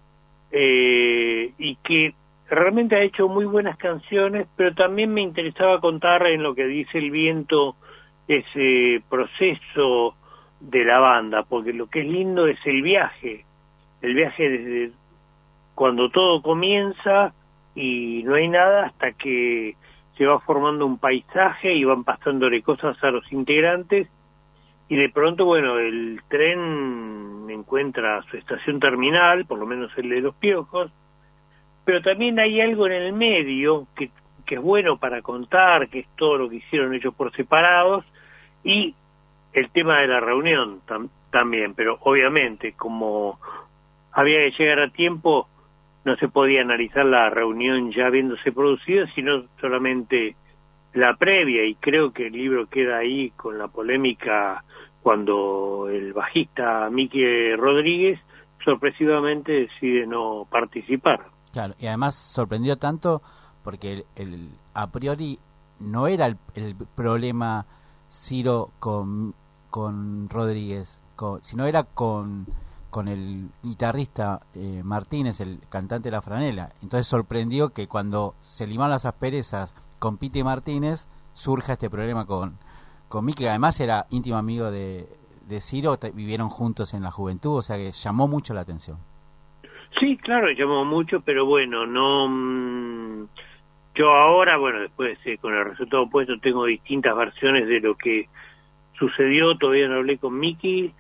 eh, y que realmente ha hecho muy buenas canciones, pero también me interesaba contar en Lo que dice el viento ese proceso de la banda, porque lo que es lindo es el viaje, el viaje desde cuando todo comienza y no hay nada hasta que se va formando un paisaje y van pasándole cosas a los integrantes, y de pronto, bueno, el tren encuentra su estación terminal, por lo menos el de los piojos, pero también hay algo en el medio que, que es bueno para contar, que es todo lo que hicieron ellos por separados, y el tema de la reunión tam, también, pero obviamente como había que llegar a tiempo, no se podía analizar la reunión ya habiéndose producido, sino solamente la previa, y creo que el libro queda ahí con la polémica cuando el bajista Miki Rodríguez sorpresivamente decide no participar. Claro, y además sorprendió tanto porque el, el a priori no era el, el problema Ciro con, con Rodríguez, con, sino era con, con el guitarrista eh, Martínez, el cantante de La Franela. Entonces sorprendió que cuando se limaron las asperezas con Piti Martínez, surja este problema con, con Miki, que además era íntimo amigo de, de Ciro, t- vivieron juntos en la juventud, o sea que llamó mucho la atención. Sí, claro, llamó mucho, pero bueno, no... Mmm, yo ahora, bueno, después eh, con el resultado opuesto tengo distintas versiones de lo que sucedió, todavía no hablé con Miki,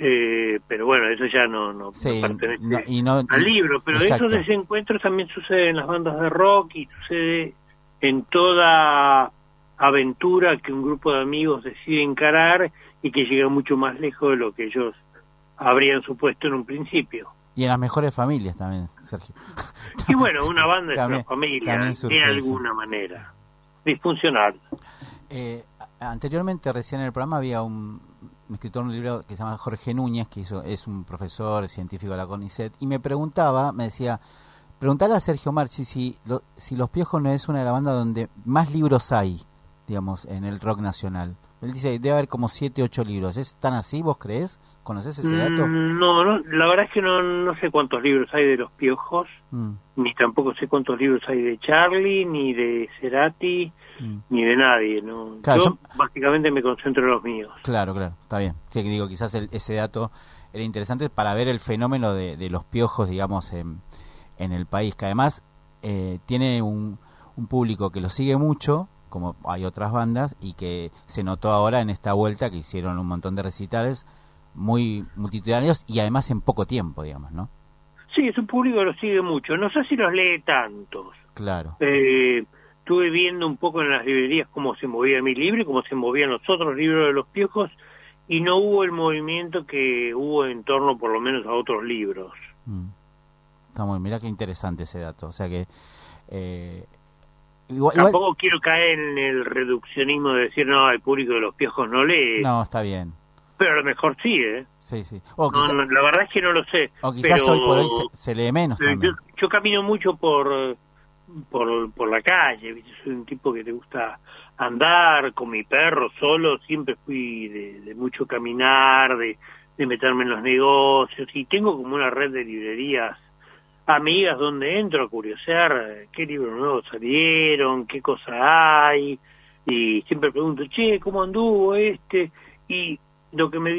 eh, pero bueno, eso ya no, no, sí, no pertenece no, y no, al libro, pero exacto. Esos desencuentros también suceden en las bandas de rock y sucede en toda aventura que un grupo de amigos decide encarar y que llega mucho más lejos de lo que ellos habrían supuesto en un principio. Y en las mejores familias también, Sergio. Y bueno, una banda es también, una familia, de alguna manera, disfuncional. Eh, anteriormente, recién en el programa, había un un escritor de un libro que se llama Jorge Núñez, que hizo, es un profesor científico de la CONICET, y me preguntaba, me decía, preguntarle a Sergio Marchi si, lo, si Los Piojos no es una de las bandas donde más libros hay, digamos, en el rock nacional. Él dice, debe haber como siete, ocho libros. ¿Es tan así, vos creés? ¿Conocés ese dato? Mm, no, no, la verdad es que no, no sé cuántos libros hay de Los Piojos, Mm. ni tampoco sé cuántos libros hay de Charlie, ni de Cerati, Mm. ni de nadie, ¿no? Claro, yo, yo- básicamente me concentro en los míos. Claro, claro, está bien. Sí, que digo, quizás el- ese dato era interesante para ver el fenómeno de, de Los Piojos, digamos, en, en el país, que además eh, tiene un, un público que lo sigue mucho, como hay otras bandas, y que se notó ahora en esta vuelta que hicieron un montón de recitales muy multitudinarios y además en poco tiempo, digamos, ¿no? Sí, es un público que lo sigue mucho. No sé si los lee tantos. Claro. Eh, estuve viendo un poco en las librerías cómo se movía mi libro y cómo se movían los otros libros de Los Piojos, y no hubo el movimiento que hubo en torno por lo menos a otros libros. Mm. Está muy, mira qué interesante ese dato. O sea que... Eh, igual, igual- Tampoco quiero caer en el reduccionismo de decir, no, el público de Los Piojos no lee, no, está bien. pero a lo mejor sí, ¿eh? Sí, sí. O, No, quizá- no, la verdad es que no lo sé. o quizás pero, hoy por hoy se, se lee menos eh, yo, también. yo camino mucho por, por, por la calle, ¿viste? Soy un tipo que te gusta andar con mi perro solo, siempre fui de, de mucho caminar, de, de meterme en los negocios, y tengo como una red de librerías amigas donde entro a curiosear eh, qué libros nuevos salieron, qué cosas hay, y siempre pregunto, che, ¿cómo anduvo este? Y lo que me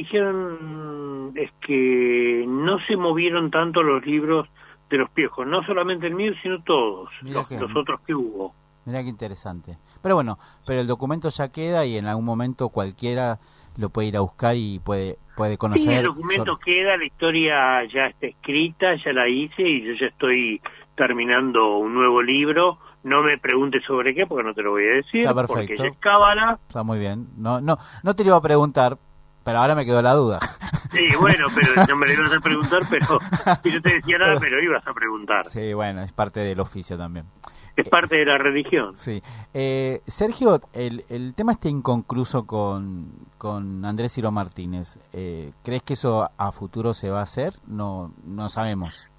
dijeron es que no se movieron tanto los libros de Los Piojos, no solamente el mío, sino todos, Mira los, que- los otros que hubo. Mira qué interesante. Pero bueno, pero el documento ya queda y en algún momento cualquiera lo puede ir a buscar y puede puede conocer. Sí, el documento sobre- queda, la historia ya está escrita, ya la hice y yo ya estoy terminando un nuevo libro. No me preguntes sobre qué, porque no te lo voy a decir, Está porque perfecto. ya es cábala. Está muy bien. No no no te lo iba a preguntar, pero ahora me quedó la duda. Sí, bueno, pero no me lo ibas a preguntar, pero si yo te decía nada, me lo ibas a preguntar. Sí, bueno, es parte del oficio también. Es parte de la religión. Sí. Eh, Sergio, el, el tema está inconcluso con, con Andrés Ciro Martínez. Eh, ¿Crees que eso a futuro se va a hacer? No no sabemos.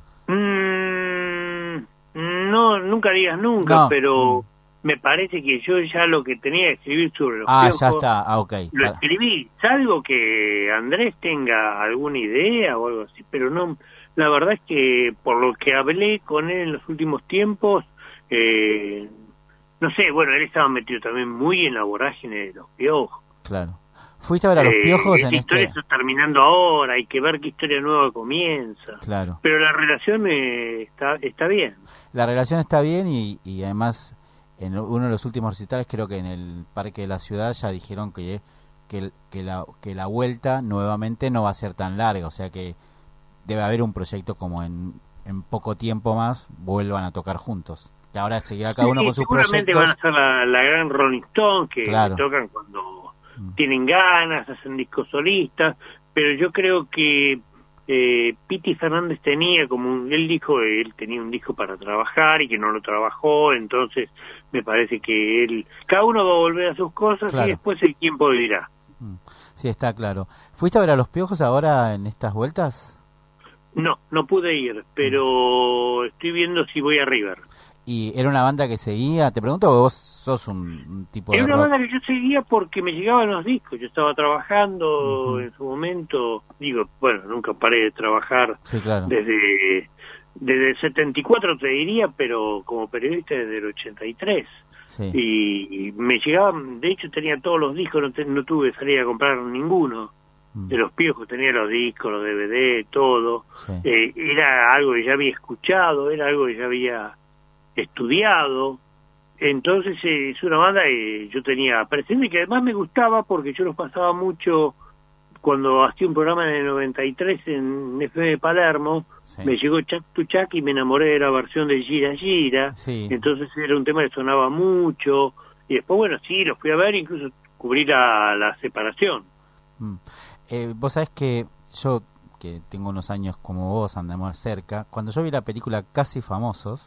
Mm, no, nunca digas nunca, No. pero me parece que yo ya lo que tenía que escribir sobre los Ah, piojos, ya está. Ah, ok. lo Para- escribí, salvo que Andrés tenga alguna idea o algo así, pero no, la verdad es que por lo que hablé con él en los últimos tiempos, eh, no sé, bueno, él estaba metido también muy en la vorágine de los piojos. Claro. ¿Fuiste a ver a los Eh, piojos esta en historia este...? está terminando ahora, hay que ver qué historia nueva comienza. Claro. Pero la relación eh, está está bien. La relación está bien y, y además en uno de los últimos recitales, creo que en el Parque de la Ciudad, ya dijeron que, que, el- que, la, que la vuelta nuevamente no va a ser tan larga, o sea que debe haber un proyecto como en, en poco tiempo más vuelvan a tocar juntos. Y ahora seguirá cada uno Sí, con sus seguramente proyectos. van a ser la, la gran Rolling Stone, que Claro. tocan cuando Mm. tienen ganas, hacen discos solistas, pero yo creo que eh, Piti Fernández tenía como un, él dijo, él tenía un disco para trabajar y que no lo trabajó, entonces me parece que él, cada uno va a volver a sus cosas Claro. y después el tiempo dirá. Mm. Sí, está claro. ¿Fuiste a ver a los piojos ahora en estas vueltas? No, no pude ir, pero estoy viendo si voy a River. ¿Y era una banda que seguía? Te pregunto, porque vos sos un, un tipo de Era una rock. banda que yo seguía porque me llegaban los discos. Yo estaba trabajando Ujú. en su momento. Digo, bueno, nunca paré de trabajar Sí, claro. desde, desde el setenta y cuatro, te diría, pero como periodista desde el ochenta y tres. Sí. Y, y me llegaban, de hecho tenía todos los discos, no, te- no tuve que salir a comprar ninguno Mm. de los piojos. Tenía los discos, los D V D, todo. Sí. Eh, era algo que ya había escuchado, era algo que ya había estudiado. Entonces eh, es una banda que yo tenía presente y que además me gustaba porque yo los pasaba mucho cuando hacía un programa en el noventa y tres en F M de Palermo. Sí. Me llegó Chac to Chac y me enamoré de la versión de Gira Gira. Sí. Entonces era un tema que sonaba mucho. Y después, bueno, sí, los fui a ver, incluso cubrí la, la separación. Mm. Eh, vos sabés que yo, que tengo unos años como vos, andamos cerca, cuando yo vi la película Casi Famosos,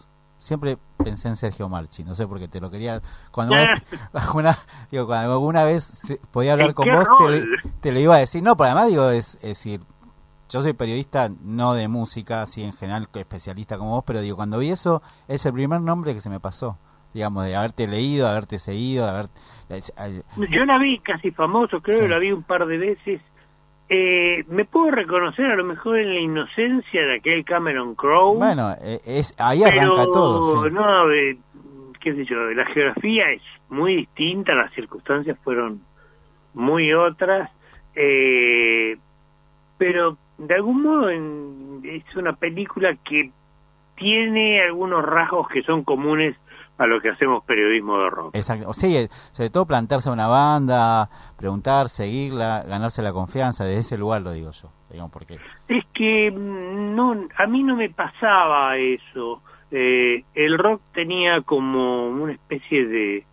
siempre pensé en Sergio Marchi, no sé por qué te lo quería... Cuando una, alguna, digo, cuando alguna vez podía hablar con vos, te, te lo iba a decir. No, pero además, digo, es, es decir, yo soy periodista, no de música, sí, en general, especialista como vos, pero digo, cuando vi eso, es el primer nombre que se me pasó. Digamos, de haberte leído, de haberte seguido, de haber... Yo la vi Casi Famoso, creo sí. que la vi un par de veces. Eh, me puedo reconocer a lo mejor en la inocencia de aquel Cameron Crowe. Bueno, es ahí arranca pero, todo. Sí. No, eh, qué sé yo, la geografía es muy distinta, las circunstancias fueron muy otras, eh, pero de algún modo en, es una película que tiene algunos rasgos que son comunes a lo que hacemos periodismo de rock. Exacto. O sea, sobre todo plantarse a una banda, preguntar, seguirla, ganarse la confianza, desde ese lugar lo digo yo, digamos, porque... Es que no, a mí no me pasaba eso. Eh, el rock tenía como una especie de,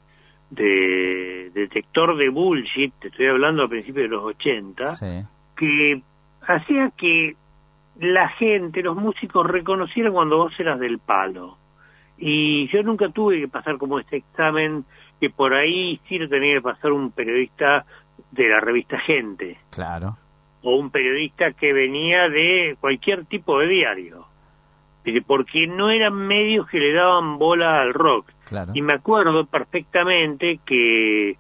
de detector de bullshit, te estoy hablando a principios de los ochenta, sí. que hacía que la gente, los músicos reconocieran cuando vos eras del palo. Y yo nunca tuve que pasar como este examen que por ahí sí lo tenía que pasar un periodista de la revista Gente. Claro. O un periodista que venía de cualquier tipo de diario. Porque no eran medios que le daban bola al rock. Claro. Y me acuerdo perfectamente que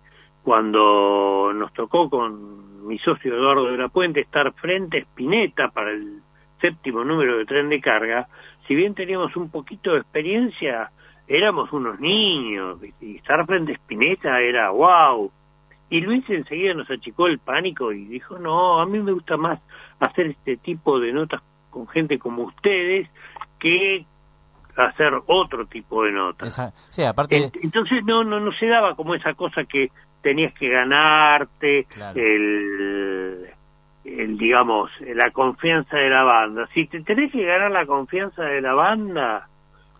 cuando nos tocó con mi socio Eduardo de la Puente estar frente a Spinetta para el séptimo número de Tren de Carga, si bien teníamos un poquito de experiencia, éramos unos niños, y estar frente a Spinetta era wow. Y Luis enseguida nos achicó el pánico y dijo, no, a mí me gusta más hacer este tipo de notas con gente como ustedes que hacer otro tipo de notas. Esa, sí, aparte... Entonces no, no, no se daba como esa cosa que tenías que ganarte, claro. el... El, digamos, la confianza de la banda. Si te tenés que ganar la confianza de la banda,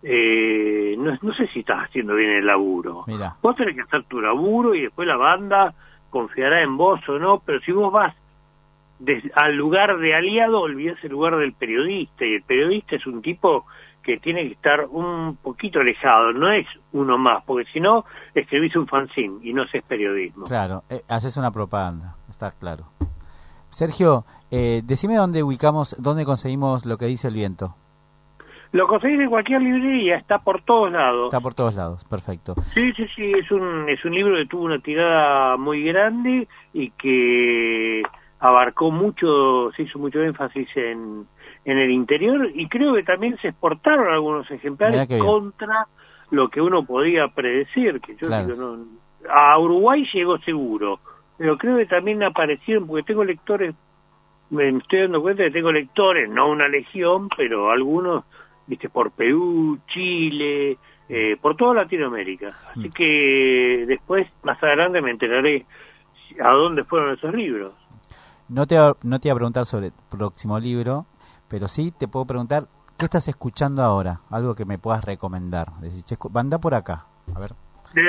eh, no, no sé si estás haciendo bien el laburo. Mira. Vos tenés que hacer tu laburo y después la banda confiará en vos o no, pero si vos vas des, al lugar de aliado, olvidás el lugar del periodista, y el periodista es un tipo que tiene que estar un poquito alejado, no es uno más, porque si no, escribís un fanzine y no haces periodismo. Claro, eh, haces una propaganda, está claro. Sergio, eh, decime dónde ubicamos, dónde conseguimos Lo que dice el viento. Lo conseguís en cualquier librería, está por todos lados. Está por todos lados, perfecto. Sí, sí, sí, es un es un libro que tuvo una tirada muy grande y que abarcó mucho, se hizo mucho énfasis en, en el interior, y creo que también se exportaron algunos ejemplares contra lo que uno podía predecir, que yo claro. digo, no, a Uruguay llegó seguro, pero creo que también aparecieron, porque tengo lectores, me estoy dando cuenta que tengo lectores, no una legión, pero algunos, viste, por Perú, Chile, eh, por toda Latinoamérica. Así mm. que después, más adelante, me enteraré a dónde fueron esos libros. No te, no te iba a preguntar sobre el próximo libro, pero sí te puedo preguntar, ¿qué estás escuchando ahora? Algo que me puedas recomendar. Decir, che, anda por acá, a ver.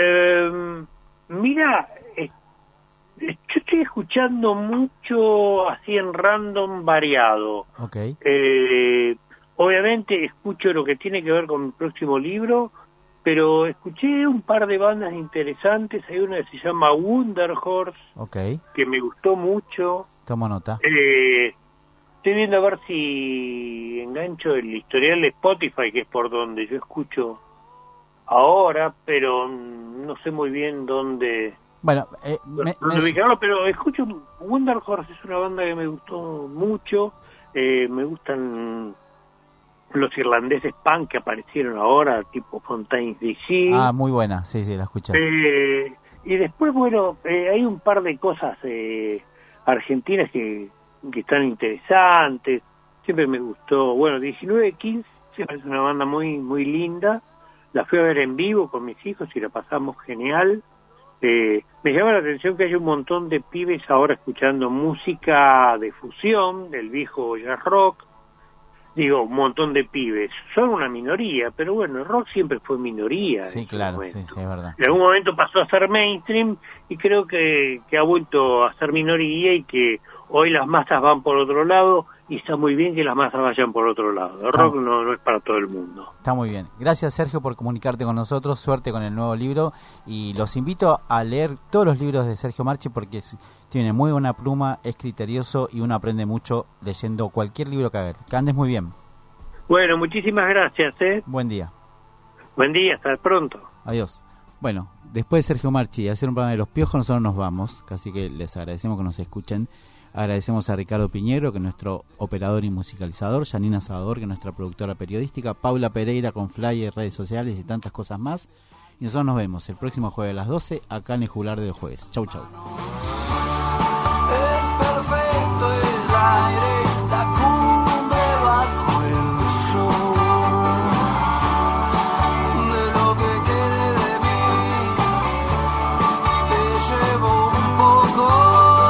Eh, mira... Eh, Yo estoy escuchando mucho así en random variado. Okay. Eh, obviamente escucho lo que tiene que ver con mi próximo libro, pero escuché un par de bandas interesantes. Hay una que se llama Wunderhorse, okay. que me gustó mucho. Tomo nota. Eh, estoy viendo a ver si engancho el historial de Spotify, que es por donde yo escucho ahora, pero no sé muy bien dónde... Bueno, eh, me, no, me... no, pero escucho Wunderhorse, es una banda que me gustó mucho. Eh, me gustan los irlandeses punk que aparecieron ahora, tipo Fontaines D C. Ah, muy buena, sí, sí, la escuché. Eh, y después, bueno, eh, hay un par de cosas eh, argentinas que, que están interesantes. Siempre me gustó, bueno, diecinueve quince es una banda muy muy linda. La fui a ver en vivo con mis hijos y la pasamos genial. Eh, me llama la atención que hay un montón de pibes ahora escuchando música de fusión, del viejo jazz rock. Digo, un montón de pibes. Son una minoría, pero bueno, el rock siempre fue minoría. Sí, claro, sí, sí, es verdad. En algún momento pasó a ser mainstream y creo que, que ha vuelto a ser minoría y que hoy las masas van por otro lado y está muy bien que las masas vayan por otro lado. El rock no, no es para todo el mundo. Está muy bien. Gracias, Sergio, por comunicarte con nosotros. Suerte con el nuevo libro. Y los invito a leer todos los libros de Sergio Marchi porque tiene muy buena pluma, es criterioso y uno aprende mucho leyendo cualquier libro que haga. Que andes muy bien. Bueno, muchísimas gracias. ¿eh? Buen día. Buen día, hasta pronto. Adiós. Bueno, después de Sergio Marchi y hacer un programa de Los Piojos, nosotros nos vamos. Así que les agradecemos que nos escuchen. Agradecemos a Ricardo Piñero, que es nuestro operador y musicalizador, Janina Salvador, que es nuestra productora periodística, Paula Pereira con flyer, redes sociales y tantas cosas más. Y nosotros nos vemos el próximo jueves a las doce, acá en el Juglar de los Jueves. Chau, chau. Es perfecto el aire, la cumbre bajo el sol. De lo que quede de mí, te llevo un poco.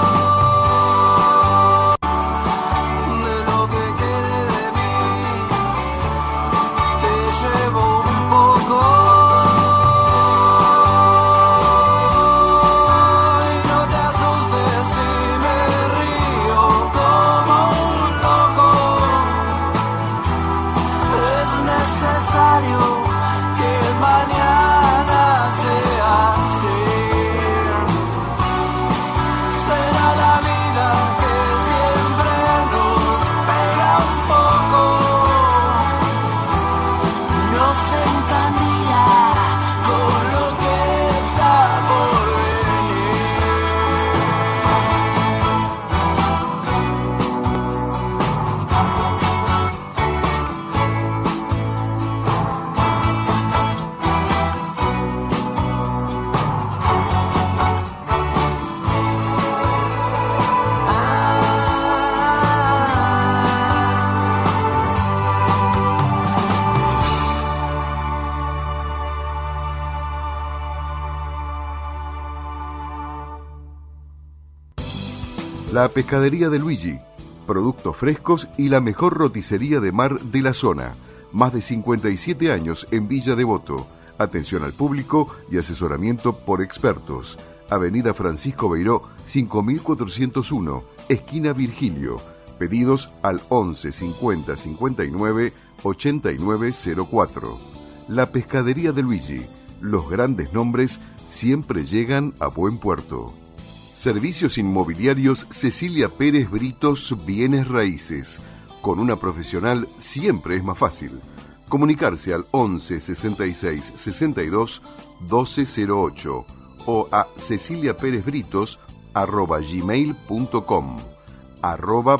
La pescadería de Luigi, productos frescos y la mejor roticería de mar de la zona. Más de cincuenta y siete años en Villa Devoto. Atención al público y asesoramiento por expertos. Avenida Francisco Beiró, cinco mil cuatrocientos uno, esquina Virgilio. Pedidos al once cincuenta cincuenta y nueve ochenta y nueve cero cuatro. La pescadería de Luigi. Los grandes nombres siempre llegan a buen puerto. Servicios inmobiliarios Cecilia Pérez Britos Bienes Raíces. Con una profesional siempre es más fácil. Comunicarse al once sesenta y seis sesenta y dos doce cero ocho o a ceciliaperezbritos arroba gmail punto com arroba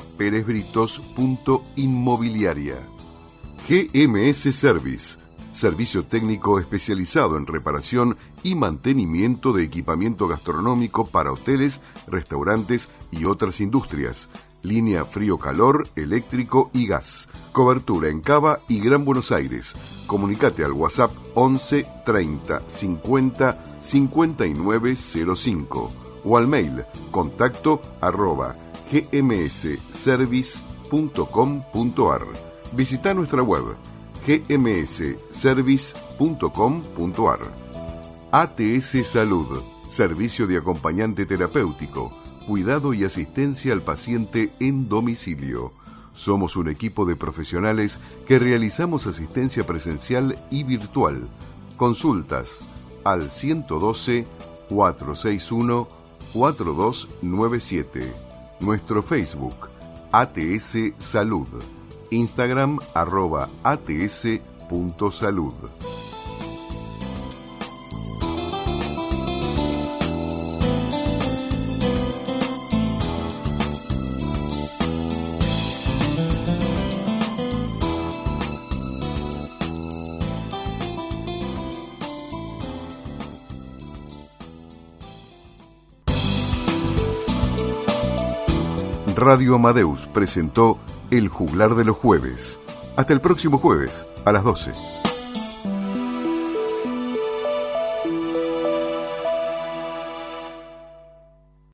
perezbritos.inmobiliaria. G M S Service. Servicio técnico especializado en reparación y mantenimiento de equipamiento gastronómico para hoteles, restaurantes y otras industrias. Línea frío-calor, eléctrico y gas. Cobertura en Cava y Gran Buenos Aires. Comunicate al WhatsApp once treinta cincuenta cincuenta y nueve cero cinco o al mail contacto arroba gmsservice.com.ar. Visita nuestra web gmsservice.com.ar. A T S Salud, servicio de acompañante terapéutico, cuidado y asistencia al paciente en domicilio. Somos un equipo de profesionales que realizamos asistencia presencial y virtual. Consultas al ciento doce, cuatrocientos sesenta y uno, cuarenta y dos noventa y siete. Nuestro Facebook, A T S Salud. Instagram, arroba ats.salud. Radio Amadeus presentó El Juglar de los Jueves. Hasta el próximo jueves, a las doce.